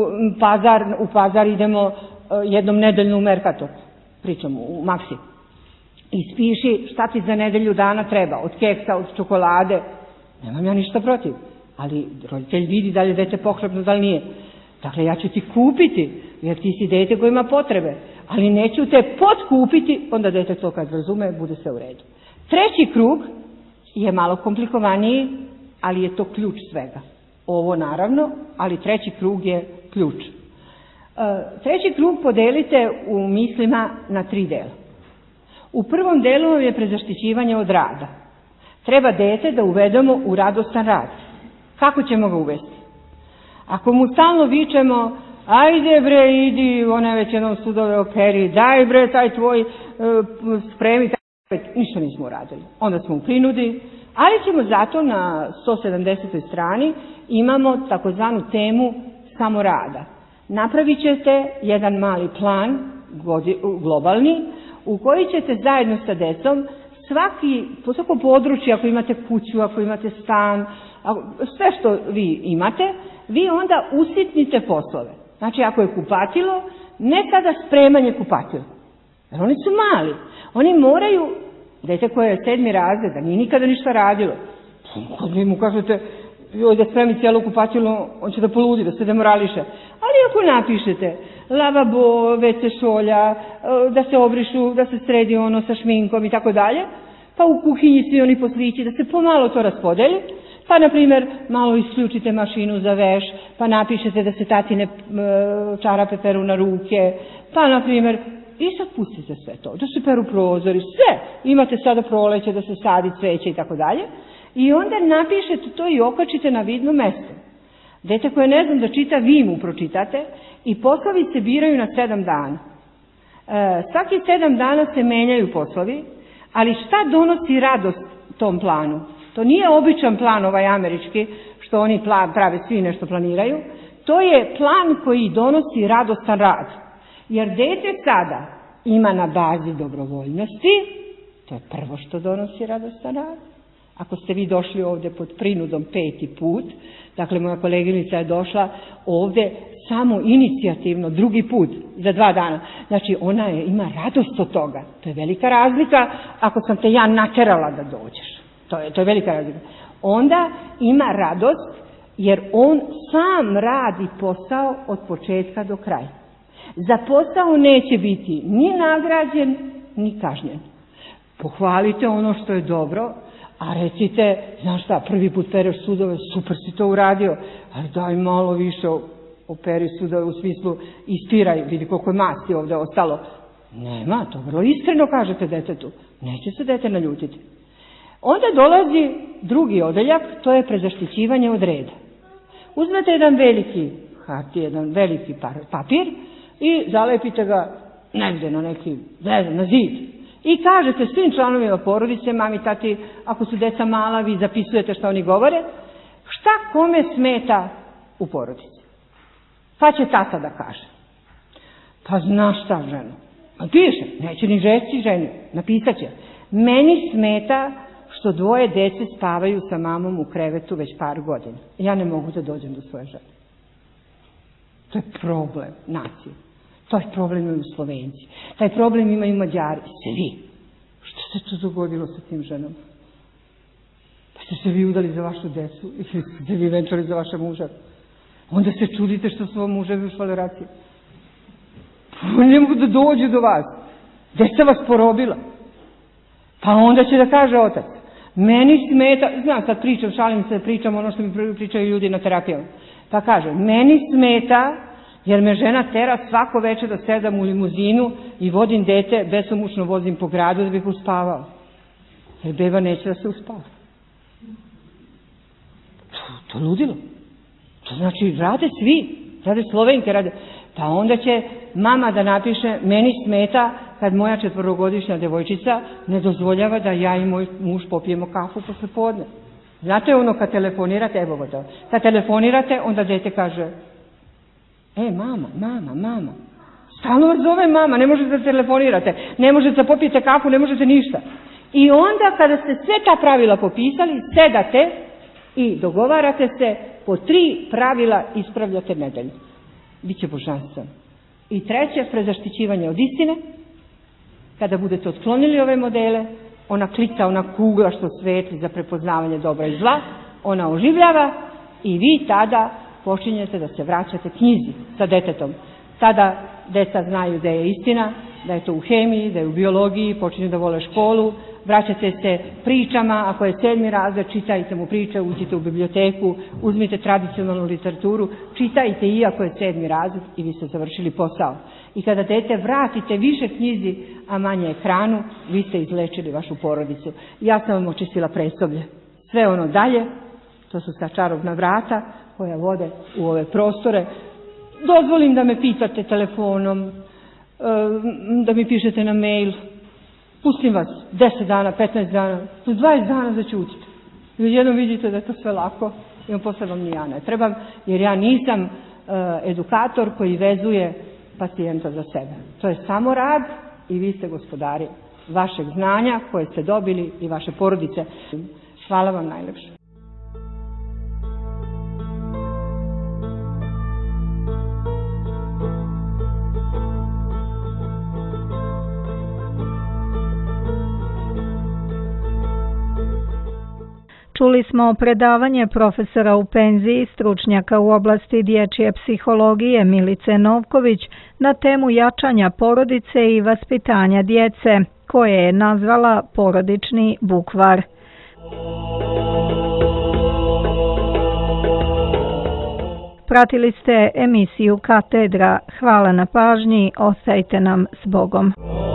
u pazar idemo jednom nedeljno u Merkator, pričam u Maxi. Ispiši šta ti za nedelju dana treba, od keksa, od čokolade. Nemam ja ništa protiv, ali roditelj vidi da li je dete pohlepno, da li nije. Dakle, ja ću ti kupiti, jer ti si dete koje ima potrebe, ali neću te potkupiti, onda dete to kad razume, bude sve u redu. Treći krug je malo komplikovaniji, ali je to ključ svega. Ovo naravno, ali treći krug je ključ. Treći krug podelite u mislima na 3 dela. U prvom delu vam je prezaštićivanje od rada. Treba dete da uvedemo u radostan rad. Kako ćemo ga uvesti? Ako mu stalno vičemo, ajde bre, idi, ona je već jednom sudove operi, daj bre, taj tvoj spremi, ništa nismo uradili. Onda smo u prinudi, ali ćemo zato na 170. strani imamo takozvanu temu samorada. Napravit ćete jedan mali plan, globalni, u koji ćete zajedno sa decom po svako područje, ako imate kuću, ako imate stan, sve što vi imate, vi onda usitnite poslove. Znači, ako je kupatilo, ne sada spremanje kupatila. Jer oni su mali. Oni moraju, dete koje je 7. razred, da nije nikada ništa radilo. Kad vi mu kažete, joj da spremi cijelo kupatilo, on će da poludi, da se demorališe. Ali ako napišete lavabo, WC šolja, da se obrišu, da se sredi ono sa šminkom i tako dalje, pa u kuhinji svi oni poslići, da se pomalo to raspodeli, pa, na primjer, malo isključite mašinu za veš, pa napišete da se tatine čarape peru na ruke, pa, na primjer, i sad pustite sve to, da se peru prozori, sve. Imate sada proleće, da se sadi cveće i tako dalje. I onda napišete to i okačite na vidno mesto. Dete koje ne znam da čita, vi mu pročitate i poslovi se biraju na 7 dana. Svaki 7 dana se menjaju poslovi, ali šta donosi radost tom planu? To nije običan plan ovaj američki, što oni prave, svi nešto planiraju. To je plan koji donosi radostan rad. Jer dete sada ima na bazi dobrovoljnosti, to je prvo što donosi radostan rad. Ako ste vi došli ovde pod prinudom 5. put, dakle moja koleginica je došla ovde samo inicijativno 2. put za 2 dana. Znači ona ima radost od toga. To je velika razlika ako sam te ja naterala da dođeš. To je velika razlika. Onda ima radost jer on sam radi posao od početka do kraja. Za posao neće biti ni nagrađen, ni kažnjen. Pohvalite ono što je dobro, a recite, znaš šta, 1. put pereš sudove, super si to uradio, ali daj malo više operi sudove u smislu ispiraj, vidi koliko je masti ovde ostalo. Nema, to vrlo iskreno kažete detetu, neće se dete naljutiti. Onda dolazi drugi odeljak, to je prezaštićivanje od reda. Uzmete jedan veliki hartije, jedan veliki papir i zalepite ga negde na neki, ne znam, na zid. I kažete svim članovima porodice, mami, tati, ako su deca mala, vi zapisujete šta oni govore, šta kome smeta u porodici. Pa će tata da kaže. Pa znaš šta, ženo? Piše, neće ni žešći ženu, napisat će. Meni smeta što 2 dece spavaju sa mamom u krevetu već par godina. Ja ne mogu da dođem do svoje žene. To je problem nacije. Taj problem imaju Slovenci. Taj problem imaju Mađari. Svi. Što se to dogodilo sa tim ženama? Pa ste se vi udali za vašu decu ili ste vi venčali za vaše muža? Onda se čudite što su vam muževi u švaleraciji. Ne mogu da dođu do vas. Deca vas porobila. Pa onda će da kaže otac. Meni smeta, znam sad pričam, šalim se, pričam ono što mi pričaju ljudi na terapijama. Pa kaže, meni smeta jer me žena tera svako večer da sedam u limuzinu i vodim dete, besomučno vozim po gradu da bih uspavao. Jer beba neće da se uspava. To je ludilo. To znači rade svi, rade Slovenke, rade. Pa onda će mama da napiše, meni smeta kad moja 4-godišnja devojčica ne dozvoljava da ja i moj muž popijemo kafu posle podne. Znate ono kad telefonirate, evo to, kad telefonirate, onda dete kaže, mama, Stalno vas zove mama, ne možete da telefonirate, ne možete da popijete kafu, ne možete ništa. I onda kada ste sve ta pravila popisali, sedate i dogovarate se, po 3 pravila ispravljate nedelju. Biće božanstveno. I treće, prezaštićivanje od istine. Kada budete otklonili ove modele, ona klica, ona kugla što svetli za prepoznavanje dobra i zla, ona oživljava i vi tada počinjete da se vraćate knjizi sa detetom. Tada deca znaju da je istina, da je to u hemiji, da je u biologiji, počinju da vole školu, vraćate se pričama, ako je 7. razred, čitajte mu priče, uđite u biblioteku, uzmite tradicionalnu literaturu, čitajte iako je 7. razred i vi ste završili posao. I kada dete vratite više knjizi, a manje ekranu, vi ste izlečili vašu porodicu. Ja sam vam očistila presoblje. Sve ono dalje, to su ta čarobna vrata koja vode u ove prostore. Dozvolim da me pitate telefonom, da mi pišete na mail. Pustim vas 10 dana, 15 dana, 20 dana začutite. I jednom vidite da je to sve lako i posle vam ni ja ne trebam, jer ja nisam edukator koji vezuje pacijenta za sebe. To je samo rad i vi ste gospodari vašeg znanja koje ste dobili i vaše porodice. Hvala vam najlepše. Čuli smo predavanje profesora u penziji, stručnjaka u oblasti dječje psihologije Milice Novković na temu jačanja porodice i vaspitanja djece, koje je nazvala porodični bukvar. Pratili ste emisiju Katedra. Hvala na pažnji, ostajte nam s Bogom.